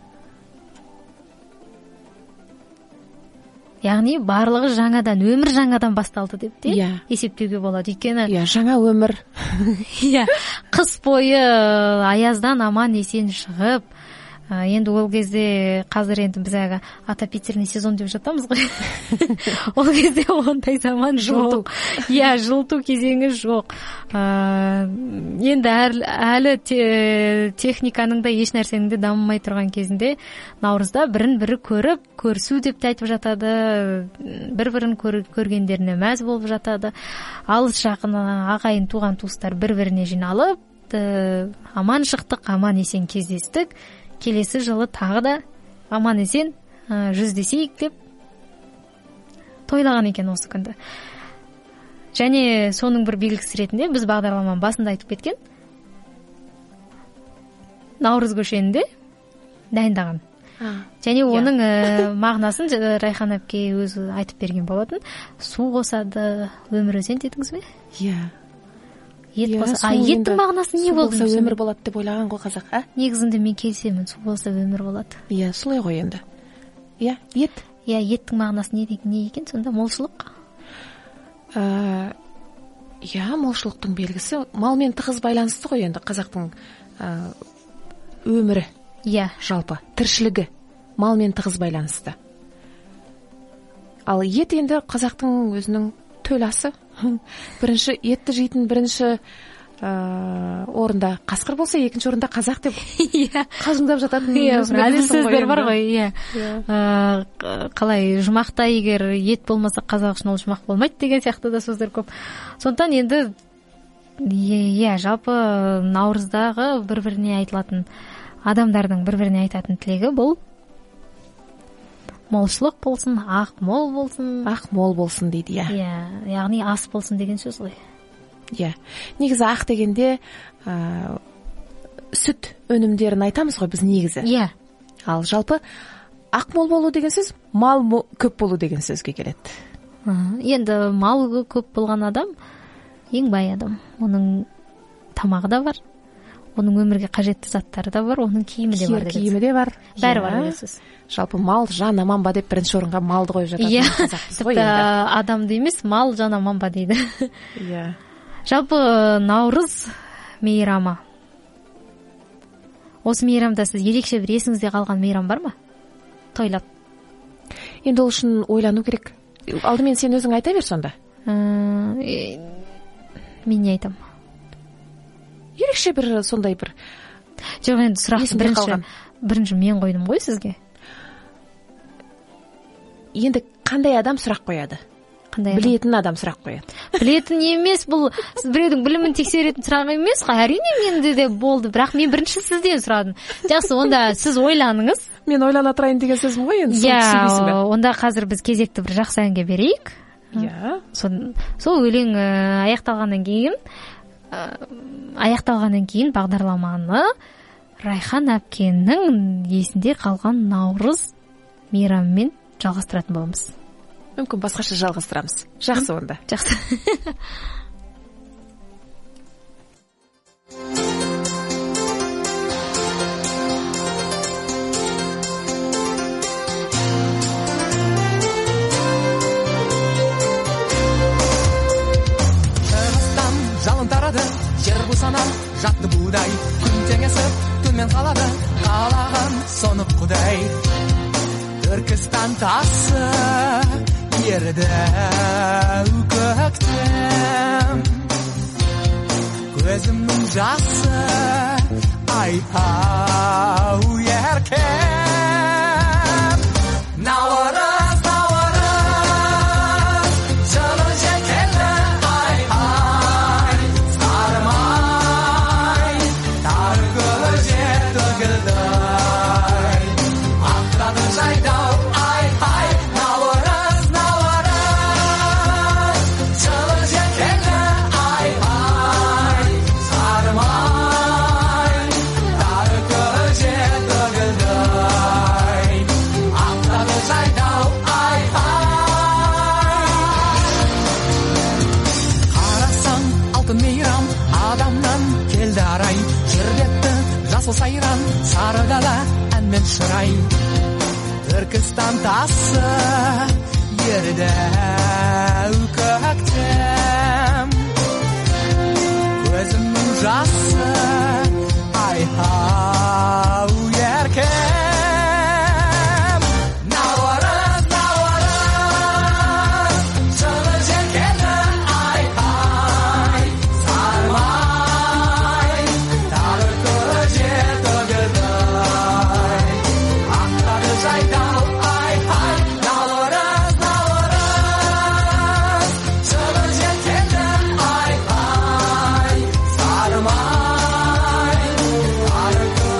S1: Яғни барлығы жаңадан, өмір жаңадан басталды деп есептеуге болады. Өйткені
S2: жаңа өмір.
S1: Қыс бойы аяздан аман есен шығып, енді ол кезде қазір енді біз отопительный сезон деп жатамыз ғой. Ол кезде ондай заман жоқ. Жылыту кезеңі жоқ. Енді әлі техниканың да еш нәрсенің де дамымай тұрған кезінде наурызда бірін-бірі көрісу деп айтып жатады. Бір-бірін көргендеріне мәз болып жатады. Алыс жақын ағайын туған туыстар бір-біріне жиналып, аман шықтық, аман есен кездестік. Келесі жылы тағы да аман есен жүздесейік деп тойлаған екен осы күнді. Және соның бір белгісі ретінде біз бағдарламаның басында айтып кеткен, наурыз көшенде дайындаган. Және оның мағынасын Райхан әпке өзі айтып берген болатын. Су қосады, өмір өзен дедіңіз бе?
S2: Иә.
S1: Ет болса, еттің мағынасы не болды?
S2: Су болса өмір болады деп ойлаған ғой қазақ, а?
S1: Негізінде мен келісемін, су болса өмір болады.
S2: Иә, солай ғой енді. Иә, ет.
S1: Иә, еттің мағынасы не екен сонда? Молшылық?
S2: Иә, молшылықтың белгісі. Малмен тығыз байланысты ғой енді қазақтың өмірі.
S1: Иә,
S2: жалпы тіршілігі малмен тығыз байланысты. Ал ет енді қазақтың өзінің төл асы. Бірінші етті жейтін бірінші орында қасқыр болса, екінші орында қазақ деп қалжыңдап жататын
S1: сөздер бар ғой. Иә. Қалай жұмақта егер ет болмаса қазақ үшін ол жұмақ болмайды деген сияқты да сөздер көп. Сондықтан енді иә, жалпы наурыздағы бір-біріне айтылатын адамдардың бір-біріне айтатын тілегі бұл молшылық болсын, ақ мол болсын.
S2: Ақ мол болсын дейді, иә.
S1: Иә, яғни ас болсын деген сөз ғой.
S2: Иә. Негізі ақ дегенде сүт өнімдерін айтамыз ғой біз негізі.
S1: Иә.
S2: Ал жалпы ақ мол болу деген сөз мал көп болу деген сөзге келеді.
S1: Енді мал көп болған адам ең бай адам. Оның тамағы да бар. Оның өмірге қажетті заттары да бар, оның киімі де бар.
S2: Киімі де бар.
S1: Бәрі бар деген сөз.
S2: Жалпы мал, жан, аман ба деп бірінші орынға малды қойып жататын қазақпыз ғой
S1: енді. Адамды емес, мал, жан, аман ба дейді.
S2: Иә.
S1: Жалпы наурыз мейрамы. Осы мейрамда сіз ерекше бір есіңізде қалған мейрам бар ма? Тойлап.
S2: Енді ол үшін ойлану керек. Алдымен сен өзің айта бер сонда.
S1: Мен не айтам?
S2: Ерекше бір сондай бір.
S1: Жоқ, енді сұрақ бірінші мен қойдым ғой сізге.
S2: Енді қандай адам сұрақ қояды? Білетін адам сұрақ қояды.
S1: Білетін емес, бұл біреудің білімін тексеретін сұрақ емес қой. Әрине менде де болды, бірақ мен бірінші сізден сұрадым. Жақсы, онда сіз ойланыңыз.
S2: Мен ойлана тұрайын деген сөзім ғой енді.
S1: Иә, онда қазір біз кезекті бір жақсы әнге берейік.
S2: Иә.
S1: Сол өлең аяқталғаннан кейін бағдарламаны Райхан әпкенің есінде қалған наурыз мейрамымен жалғастыратын боламыз.
S2: Мүмкін басқаша жалғастырамыз. Жақсы онда.
S1: Жақсы.
S3: Шығыстан жалын тарады, жер бусанап жатты будай, күн теңесіп түнмен қалады, қалаған соны құдай. Түркістан тасы ерді көктем, көзімнің жасы ай-ау еркем. Наурыз, наурыз, жылы жел келді, ай-ай, сарымай, тар көже төгілді, ақтады жайдау, ай-ай, наурыз, наурыз, жылы жел келді, ай-ай, сарымай, тар көже төгілді, ақтады жайдау, ай-ай. Қарасаң алтын мейрам, адамнан келді арай, жер бетті жасыл сайран, сары дала әнмен шырай. Түркістан тасы ерді көктем, көзімнің жасы ай-ау еркем. Наурыз, наурыз, жылы жел келді, ай-ай, сарымай, тары көже төгілді, ақтады жайдау, ай-ай, наурыз, наурыз, жылы жел келді, ай-ай, сарымай, тары көже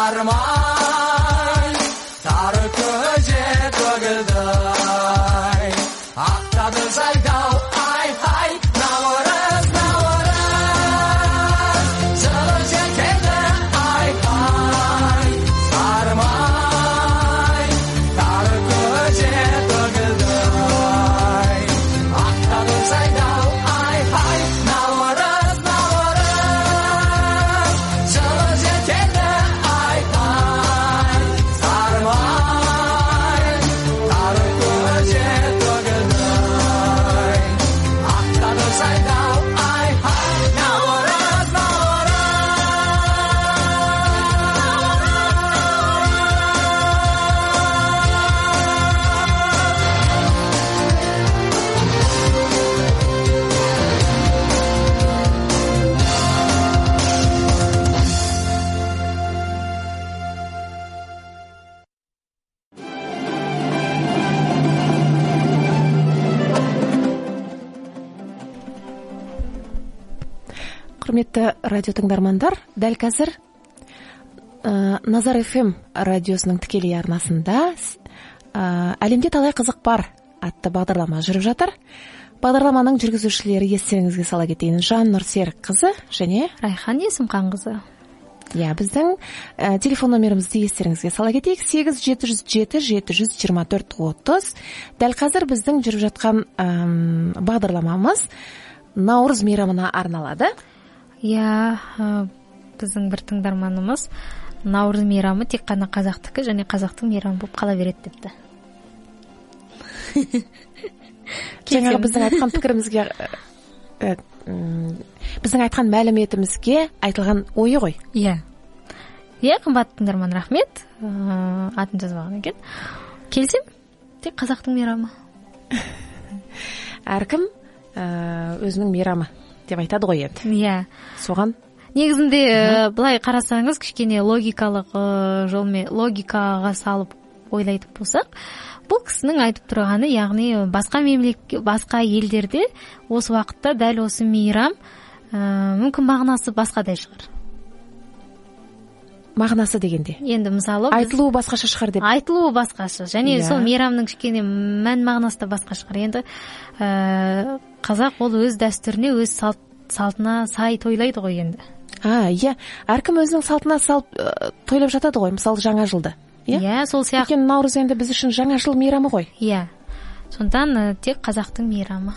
S3: сармай тары көже төгілді ай ақтады жайдау ай ай наурыз наурыз жылы жел келді ай ай сармай тары көже төгілді ай ақтады жайдау ай ай наурыз наурыз жылы жел келді ай ай сармай тары көже төгілді ай ақтады жайдау ай ай наурыз наурыз
S2: Құрметті радио тыңдармандар, дәл қазір Назар FM радиосының тікелей арнасында әлемде талай қызық бар атты бағдарлама жүріп жатыр. Бағдарламаның жүргізушілері естеріңізге сала кетейін. Жан Нұрсерік қызы және
S1: Райхан Есімханқызы.
S2: Біздің телефон номерімізді естеріңізге сала кетейік. 8-707-724-30. Дәл қазір біздің жүріп жатқан бағдарламамыз Наурыз мейрамына арналады.
S1: Біздің бір тыңдарманымыз Наурыз мейрамы тек қана қазақтікі және қазақтың мейрамы болып қала береді депті.
S2: Жаңағы біздің айтқан пікірімізге, біздің айтқан мәліметімізге айтылған ойы ғой.
S1: Қымбатты тыңдарман, рахмет. Атын жазбаған екен. Келсем, тек қазақтың мейрамы.
S2: Әркім өзінің мейрамы деп айтады ғой енді. Соған
S1: негізінде былай қарасаңыз, кішкене логикалық жолмен логикаға салып ойлайтын болсақ, бұл кісінің айтып тұрғаны, яғни басқа елдерде осы уақытта дәл осы мейрам мүмкін мағынасы басқадай шығар.
S2: Мағынасы дегенде?
S1: Енді мысалы
S2: айтылуы басқаша шығар деп.
S1: Айтылуы басқаша. Және сол мейрамның кішкене мән мағынасы да басқа шығар. Енді қазақ ол өз дәстүріне, өз салтына сай тойлайды ғой енді.
S2: Әркім өзінің салтына салып тойлап жатады ғой, мысалы жаңа жылды.
S1: Сол сияқты.
S2: Өйткені Наурыз енді біз үшін жаңа жыл мейрамы ғой.
S1: Сондықтан тек қазақтың мейрамы.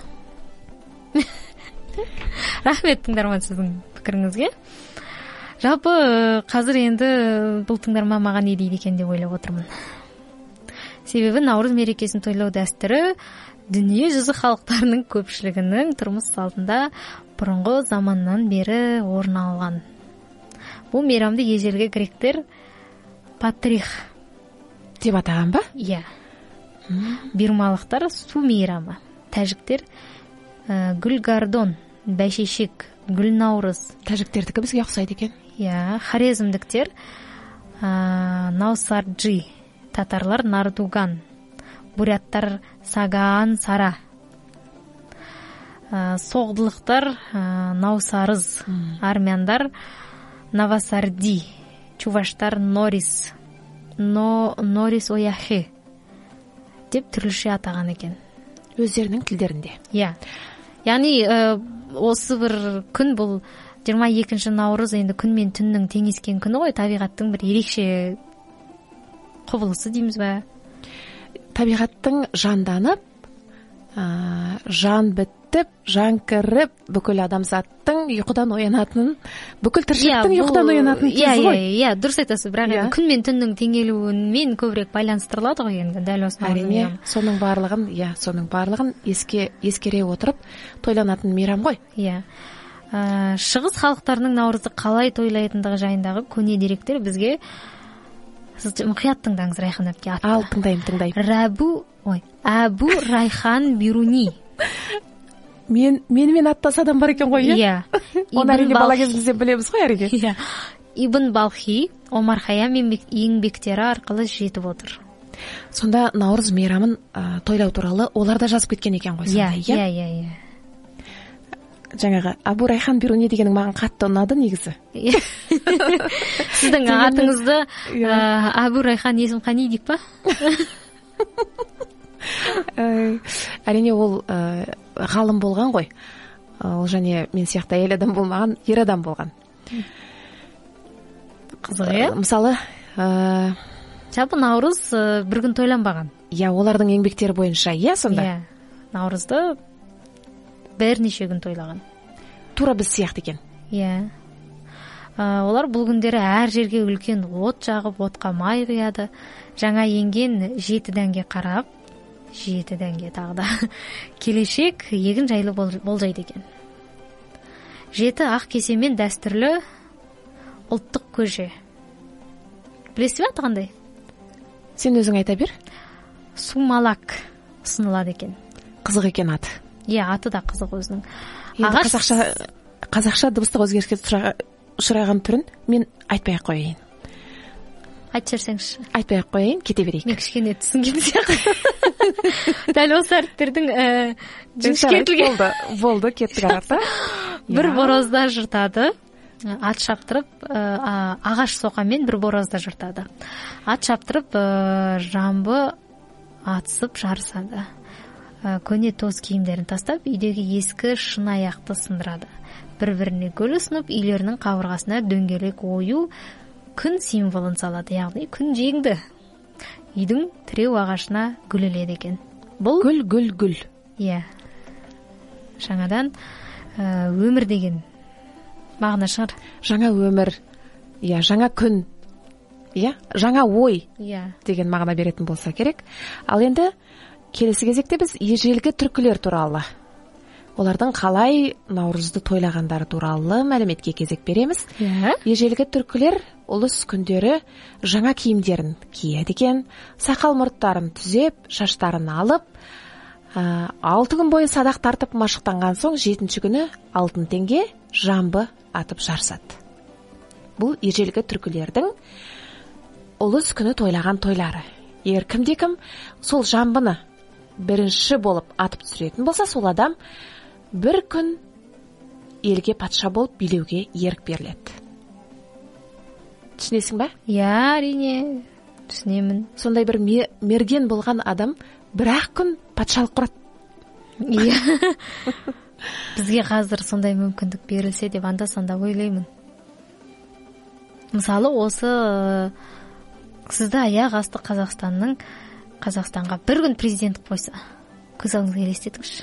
S1: Рахмет тыңдарман сіздің пікіріңізге. Жалпы қазір енді бұл тыңдарман маған не дейді екен деп ойлап отырмын. Себебі Наурыз мерекесін тойлау дәстүрі дүние жүзі халықтарының көпшілігінің тұрмыс салтында бұрынғы заманнан бері орын алған. Бұл мейрамды ежелгі гректер Патрих
S2: деп атаған ба?
S1: Бирмалықтар су мейрамы, тәжіктер Гүл-Гардон, бәйшешек, Гүл-Наурыз.
S2: Тәжіктердікі бізге ұқсайды екен.
S1: Хорезмдіктер Наусарджи, татарлар Нардуган, буряттар Сагаан Сара, соғдылықтар Наусарыз, армяндар Навасарди, чуваштар Норис, Норис Ояхе деп түрліше атаған екен.
S2: Өздерінің тілдерінде.
S1: Яғни осы бір күн, бұл 22 наурыз енді күн мен түннің теңескен күні ғой, табиғаттың бір ерекше құбылысы дейміз бе?
S2: Табиғаттың жанданып, жан бітіп, жан кіріп, бүкіл адамзаттың ұйқыдан оянатын, бүкіл тіршіліктің ұйқыдан оянатын кезі ғой.
S1: Дұрыс айтасыз, бірақ күн мен түннің теңелуімен көбірек байланыстырылады ғой енді дәл осы.
S2: Әрине, соның барлығын ескере отырып тойланатын мейрам ғой.
S1: Шығыс халықтарының наурызды қалай тойлайтындығы жайындағы көне деректер бізге, сіз мұқият тыңдаңыз, Райхан әпке.
S2: Ал, тыңдаймын.
S1: Әбу Райхан Бируни.
S2: Менімен аттас адам бар екен ғой, Оны әрине бала кезімізден білеміз ғой, әрине.
S1: Ибн Балхи Омар Хайям еңбектері арқылы жетіп отыр.
S2: Сонда Наурыз мейрамын тойлау туралы олар да жазып кеткен екен ғой. жаңағы Абу Райхан Бируни дегенің маған қатты ұнады негізі.
S1: Сіздің атыңызды Абу Райхан Есімхани дейік па?
S2: Әрине ол ғалым болған ғой. Ол және мен сияқты әйел адам болмаған, ер адам болған.
S1: Қызық, иә?
S2: Мысалы,
S1: жалпы Наурыз бір күн тойланбаған.
S2: Иә, олардың еңбектері бойынша, иә, сонда.
S1: Иә, Наурызды бірнеше күн тойлаған.
S2: Тура біз сияқты екен.
S1: Иә. Олар бұл күндері әр жерге үлкен от жағып, отқа май құяды. Жаңа енген 7 дәнге қарап, 7 дәнге тағы да келешек егін жайлы болжайды екен. 7 ақ кесемен дәстүрлі ұлттық көже. Білесіз бе аты қандай?
S2: Сен өзің айта бер.
S1: Сумалак ұсынылады екен.
S2: Қызық екен аты.
S1: Иә, аты да қызық өзінің.
S2: Қазақша дыбыстық өзгеріске ұшыраған түрін мен айтпай-ақ қояйын.
S1: Айтып жіберсеңізші.
S2: Айтпай-ақ қояйын, кете берейік.
S1: Мен кішкене түсінген сияқты. Дәл осы әріптердің жіңішкертілген.
S2: Болды, кеттік арақта.
S1: Бір борозда жыртады. Ат шаптырып, ағаш соқамен бір борозда жыртады. Ат шаптырып, жамбы атысып жарысады. Көне тоз киімдерін тастап, үйдегі ескі шын аяқты сындырады. Бір-біріне гүл ұсынып, үйлерінің қабырғасына дөңгелек ою күн символын салады, яғни күн жеңді. Үйдің тіреу ағашына гүл іледі екен. Бұл
S2: гүл.
S1: Иә. Жаңадан өмір деген мағына шығар.
S2: Жаңа өмір, иә, жаңа күн, иә, жаңа ой деген мағына беретін болса керек. Ал енді келесі кезекте біз ежелгі түркілер туралы, олардың қалай Наурызды тойлағандары туралы мәліметке кезек береміз. Ежелгі түркілер ұлыс күндері жаңа киімдерін киеді екен, сақал мұрттарын түзеп, шаштарын алып, 6 күн бойы садақ тартып машықтанған соң 7-ші күні алтын теңге жамбы атып жарысады. Бұл ежелгі түркілердің ұлыс күні тойлаған тойлары. Егер кімде-кім сол жамбыны бірінші болып атып түсіретін болса, сол адам бір күн елге патша болып билеуге ерік беріледі. Түсінесің ба?
S1: Иә, әрине, түсінемін.
S2: Сондай бір мерген болған адам бір-ақ күн патшалық құрады.
S1: Иә. Бізге қазір сондай мүмкіндік берілсе деп анда-санда ойлаймын. Мысалы, осы сізді аяқ асты Қазақстанға бір күн президент қойса, көз алдыңызға елестетіңізші.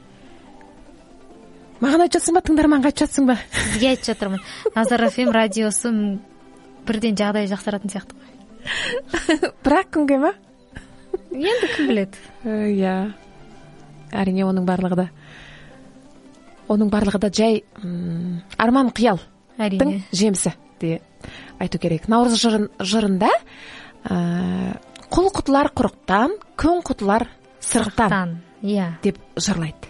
S2: Маған айтып жатсың ба, тыңдарманға айтып жатсың ба?
S1: Сізге айтып жатырмын. Назар FM радиосы бірден жағдай жақсаратын сияқты ғой.
S2: Бірақ күнге ма?
S1: Енді кім біледі?
S2: Иә. Әрине оның барлығы да жай арман қиялдың жемісі де айту керек. Наурыз жырында құл құтылар құрықтан, күн құтылар сырықтан деп жырлайды.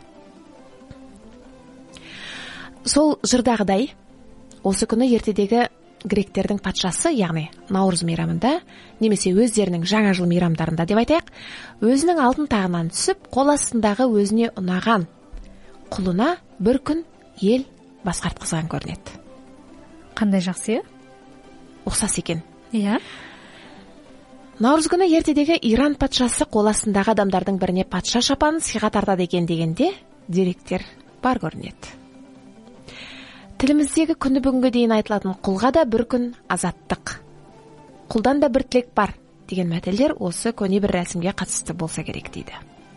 S2: Сол жырдағыдай, осы күні ертедегі гректердің патшасы, яғни Наурыз мейрамында, немесе өздерінің жаңа жыл мейрамдарында деп айтайық, өзінің алтын тағынан түсіп, қол астындағы өзіне ұнаған құлына бір күн ел басқартқызған көрінеді.
S1: Қандай жақсы,
S2: ұқсас екен.
S1: Иә.
S2: Наурыз күні ертедегі Иран патшасы қол астындағы адамдардың біріне патша шапанын сыйға тартады екен дегенде деректер бар көрінеді. Тіліміздегі күні бүгінге дейін айтылатын құлға да бір күн азаттық, құлдан да бір тілек бар деген мәтелдер осы көне бір рәсімге қатысты болса керек дейді.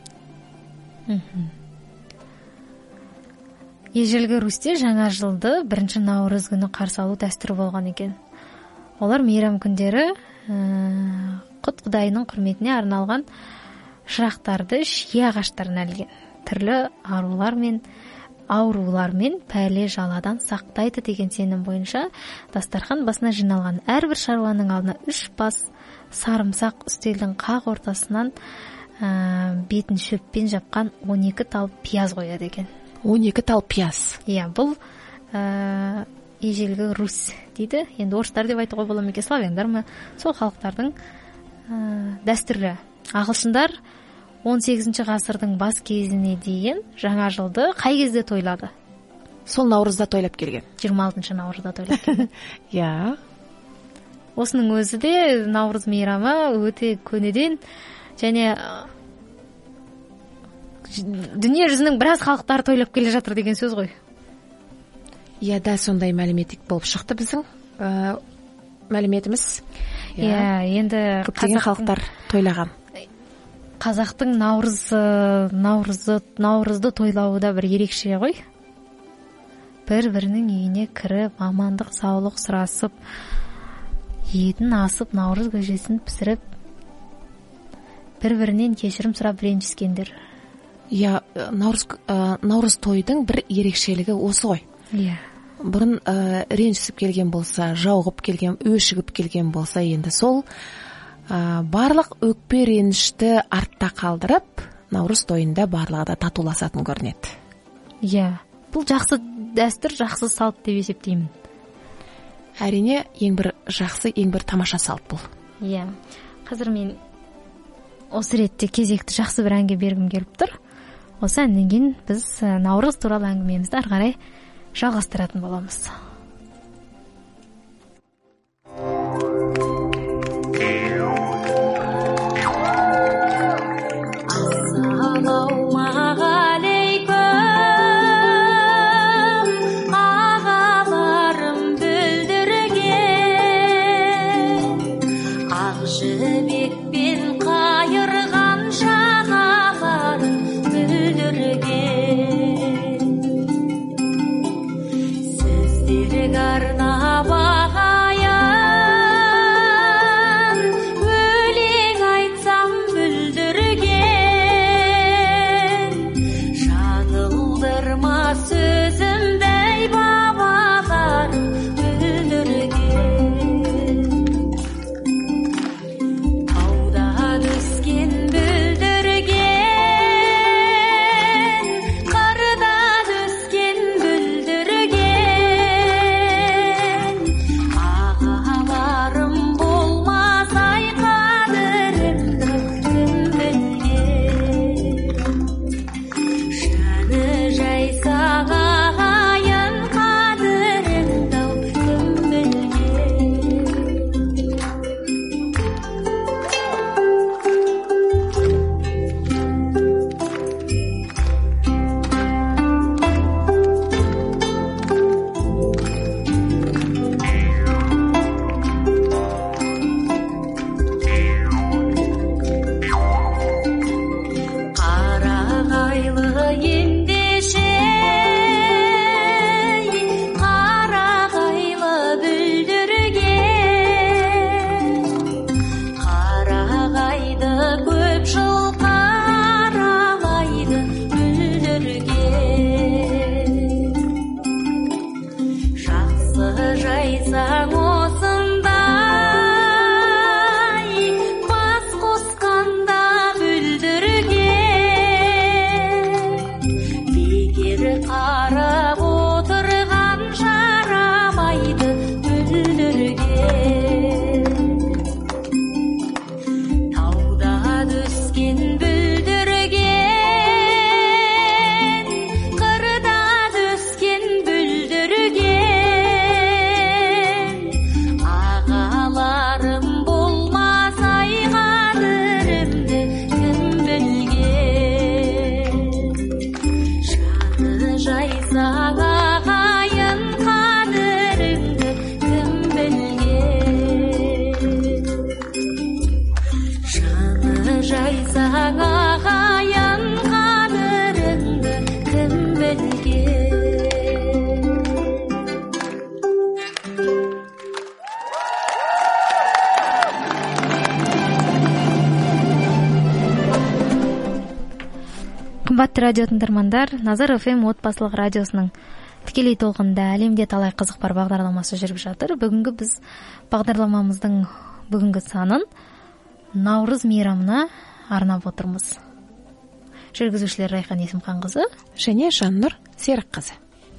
S1: Ежелгі Русьте жаңа жылды 1 Наурыз күні қарсы алу дәстүрі болған екен. Олар мейрам күндері құт құдайының құрметіне арналған шырақтарды шие ағаштарына ілген. Түрлі аурулар мен пәле жаладан сақтайды деген сенім бойынша дастархан басына жиналған әрбір шаруаның алдына 3 бас сарымсақ үстелдің қақ ортасынан бетін шөппен жапқан 12 тал пияз қояды екен.
S2: 12 тал пияз.
S1: Иә, бұл ежелгі Русь дейді. Енді орыстар деп айтуға бола ма екен, славяндар ма? Сол халықтардың дәстүрлі. Ағылшындар 18 ғасырдың бас кезіне дейін жаңа жылды қай кезде тойлады?
S2: сол наурызда тойлап келген.
S1: 26 наурызда тойлап келген.
S2: Иә.
S1: Осының өзі де наурыз мейрамы өте көнеден және дүние жүзінің біраз халықтары тойлап келе жатыр деген сөз ғой.
S2: Иә, дәл сондай мәлімет болып шықты біздің мәліметіміз.
S1: Иә, енді
S2: көптеген халықтар тойлаған.
S1: Қазақтың наурызды тойлауы да бір ерекше ғой. Бір-бірінің үйіне кіріп, амандық, саулық сұрасып, етін асып, наурыз көжесін пісіріп, бір-бірінен кешірім сұрап ренжіскендер.
S2: Иә, наурыз тойдың бір ерекшелігі осы ғой.
S1: Иә.
S2: Бұрын ренжісіп келген болса, жауғып келген, өшігіп келген болса, енді сол барлық өкпе ренішті артта қалдырып, наурыз тойында барлығы да татуласатын көрінеді.
S1: Иә, бұл жақсы дәстүр, жақсы салт деп есептеймін.
S2: Әрине, ең бір жақсы, ең бір тамаша салт бұл.
S1: Иә, қазір мен осы ретте кезекті жақсы бір әнге бергім келіп тұр. Осы әннен кейін біз наурыз туралы әңгімемізді ары қарай жалғастыратын боламыз. Қымбатты радио тыңдармандар, Назар ФМ отбасылық радиосының тікелей толқында әлемде талай қызық бар бағдарламасы жүріп жатыр. Бүгінгі біз бағдарламамыздың бүгінгі санын наурыз мейрамына арнап отырмыз. Жүргізушілер Райхан Есімханқызы
S2: және Жаннұр Серікқызы.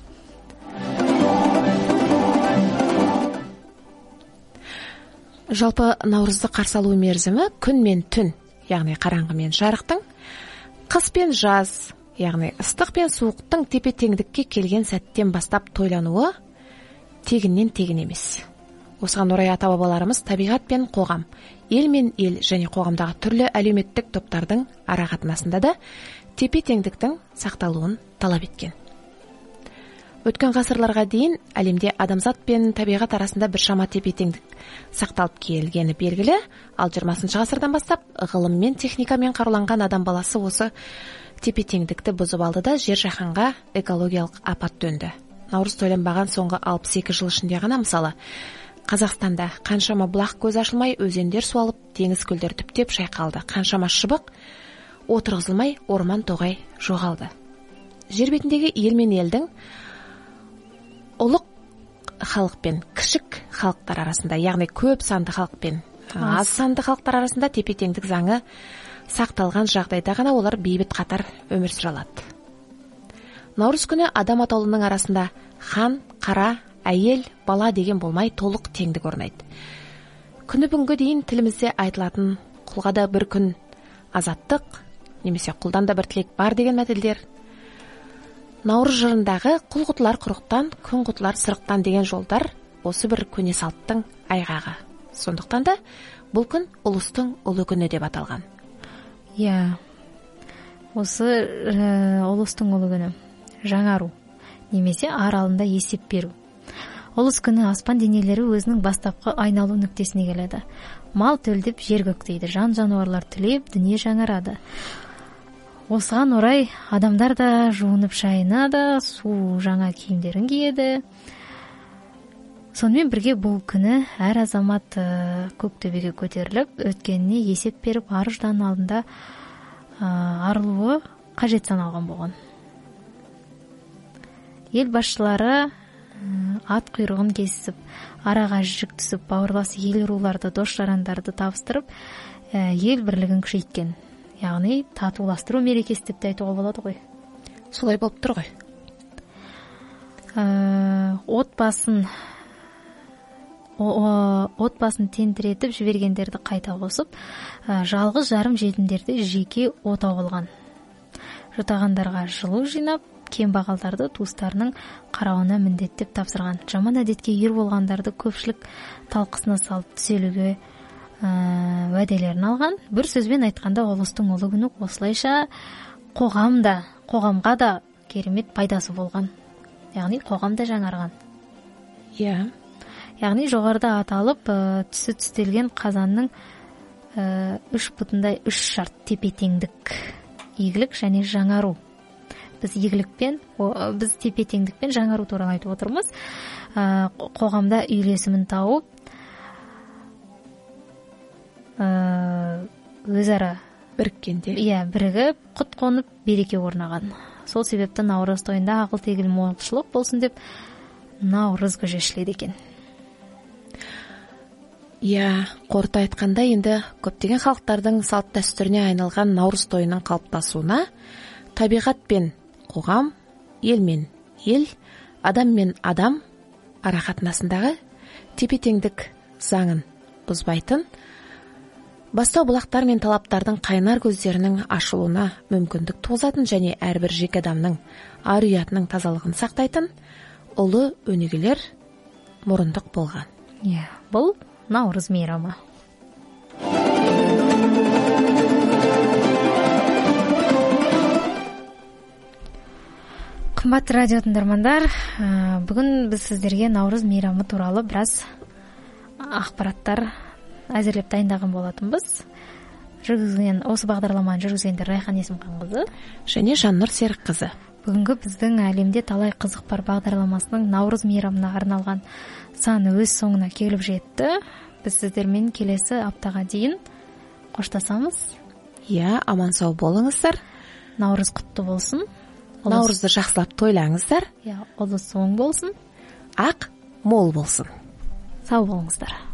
S2: Жалпы наурызды қарсы алу мерзімі күн мен түн, яғни қараңғы мен жарықтың, қыс пен жаз, яғни ыстық пен суықтың тепе теңдікке келген сәттен бастап тойлануы тегіннен тегін емес. Осыған орай ата бабаларымыз табиғат пен қоғам, ел мен ел және қоғамдағы түрлі әлеуметтік топтардың ара қатынасында да тепе теңдіктің сақталуын талап еткен. Өткен ғасырларға дейін әлемде адамзат пен табиғат арасында біршама тепе теңдік сақталып келгені белгілі, ал 20 ғасырдан бастап ғылым мен техникамен қаруланған адам баласы осы тепе теңдікті бұзып алды да жер жаһанға экологиялық апат төнді. Наурыз тойланбаған соңғы 62 жыл ішінде ғана, мысалы, Қазақстанда қаншама бұлақ көз ашылмай, өзендер суалып, теңіз көлдер түптеп шайқалды. Қаншама шыбық отырғызылмай, орман тоғай жоғалды. Жер бетіндегі ел мен елдің ұлық халық пен кішік халықтар арасында, яғни көп санды халық пен аз санды халықтар арасында тепе теңдік заңы сақталған жағдайда ғана олар бейбіт қатар өмір сүре алады. Наурыз күні адам атаулының арасында хан, қара, әйел, бала деген болмай толық теңдік орнайды. Күні бүгінге дейін тілімізде айтылатын құлға да бір күн азаттық, немесе құлдан да бір тілек бар деген мәтелдер. Наурыз жырындағы құл құтылар құрықтан, күн құтылар сырықтан деген жолдар осы бір көне салттың айғағы. Сондықтан да бұл күн ұлыстың ұлы күні деп аталған.
S1: Осы ұлыстың ұлы күні жаңару, немесе аралында есеп беру. Ұлыс күні аспан денелері өзінің бастапқы айналу нүктесіне келеді. Мал төлдеп жер көктейді, жан жануарлар түлеп, дүние жаңарады. Осыған орай адамдар да жуынып шайынады, су жаңа киімдерін киеді. Сонымен бірге бұл күні әр азамат көктөбеге көтеріліп, өткеніне есеп беріп, арыждан алдында арылуы қажет саналған болған. Ел басшылары ат құйрығын кесіп, араға жік түсіп, бауырлас ел руларды, дос жарандарды табыстырып, ел бірлігін күшейткен. Яғни татуластыру мерекесі деп айтуға болады ғой.
S2: Солай болып тұр ғой.
S1: Отбасын тентіретіп жібергендерді қайта қосып, жалғыз жарым жетімдерді жеке отау қылған. Жұтағандарға жылу жинап, кембағалдарды туыстарының қарауына міндеттеп тапсырған. Жаман әдетке ер болғандарды көпшілік талқысына салып түзелуге уәделерін алған. Бір сөзбен айтқанда, ұлыстың ұлы күні осылайша қоғамға да керемет пайдасы болған. Яғни қоғамда жаңарған. Яғни жоғарыда аталып, түсі түстелген қазанның 3 бұтындай 3 шарт: тепе теңдік, игілік және жаңару. Біз тепе теңдікпен жаңару туралы айтып отырмыз. Қоғамда үйлесімін тауып, өзара
S2: біріккенде,
S1: бірігіп, құт қонып, береке орнаған. Сол себепті наурыз тойында ақыл тегіл молшылық болсын деп наурыз көжешіледі екен.
S2: Қорыта айтқанда, енді көптеген халықтардың салт дәстүріне айналған наурыз тойының қалыптасуына табиғат пен қоғам, ел мен ел, адам мен адам ара қатынасындағы тепе теңдік заңын бұзбайтын, бастау бұлақтар мен талаптардың қайнар көздерінің ашылуына мүмкіндік туғызатын және әрбір жеке адамның ар ұятының тазалығын сақтайтын ұлы өнегелер мұрындық болған.
S1: Бұл наурыз мейрамы. Қымбатты радио тыңдармандар, бүгін біз сіздерге наурыз мейрамы туралы біраз ақпараттар әзірлеп дайындаған болатынбыз. Осы бағдарламаны жүргізгендер Райхан Есімханқызы
S2: және Жаннұр Серікқызы.
S1: Бүгінгі біздің әлемде талай қызық бар бағдарламасының наурыз мейрамына арналған саны өз соңына келіп жетті. Біз сіздермен келесі аптаға дейін қоштасамыз.
S2: Аман сау болыңыздар.
S1: Наурыз құтты болсын.
S2: Наурызды жақсылап тойлаңыздар.
S1: Ұлыс оң болсын.
S2: Ақ мол болсын.
S1: Сау болыңыздар.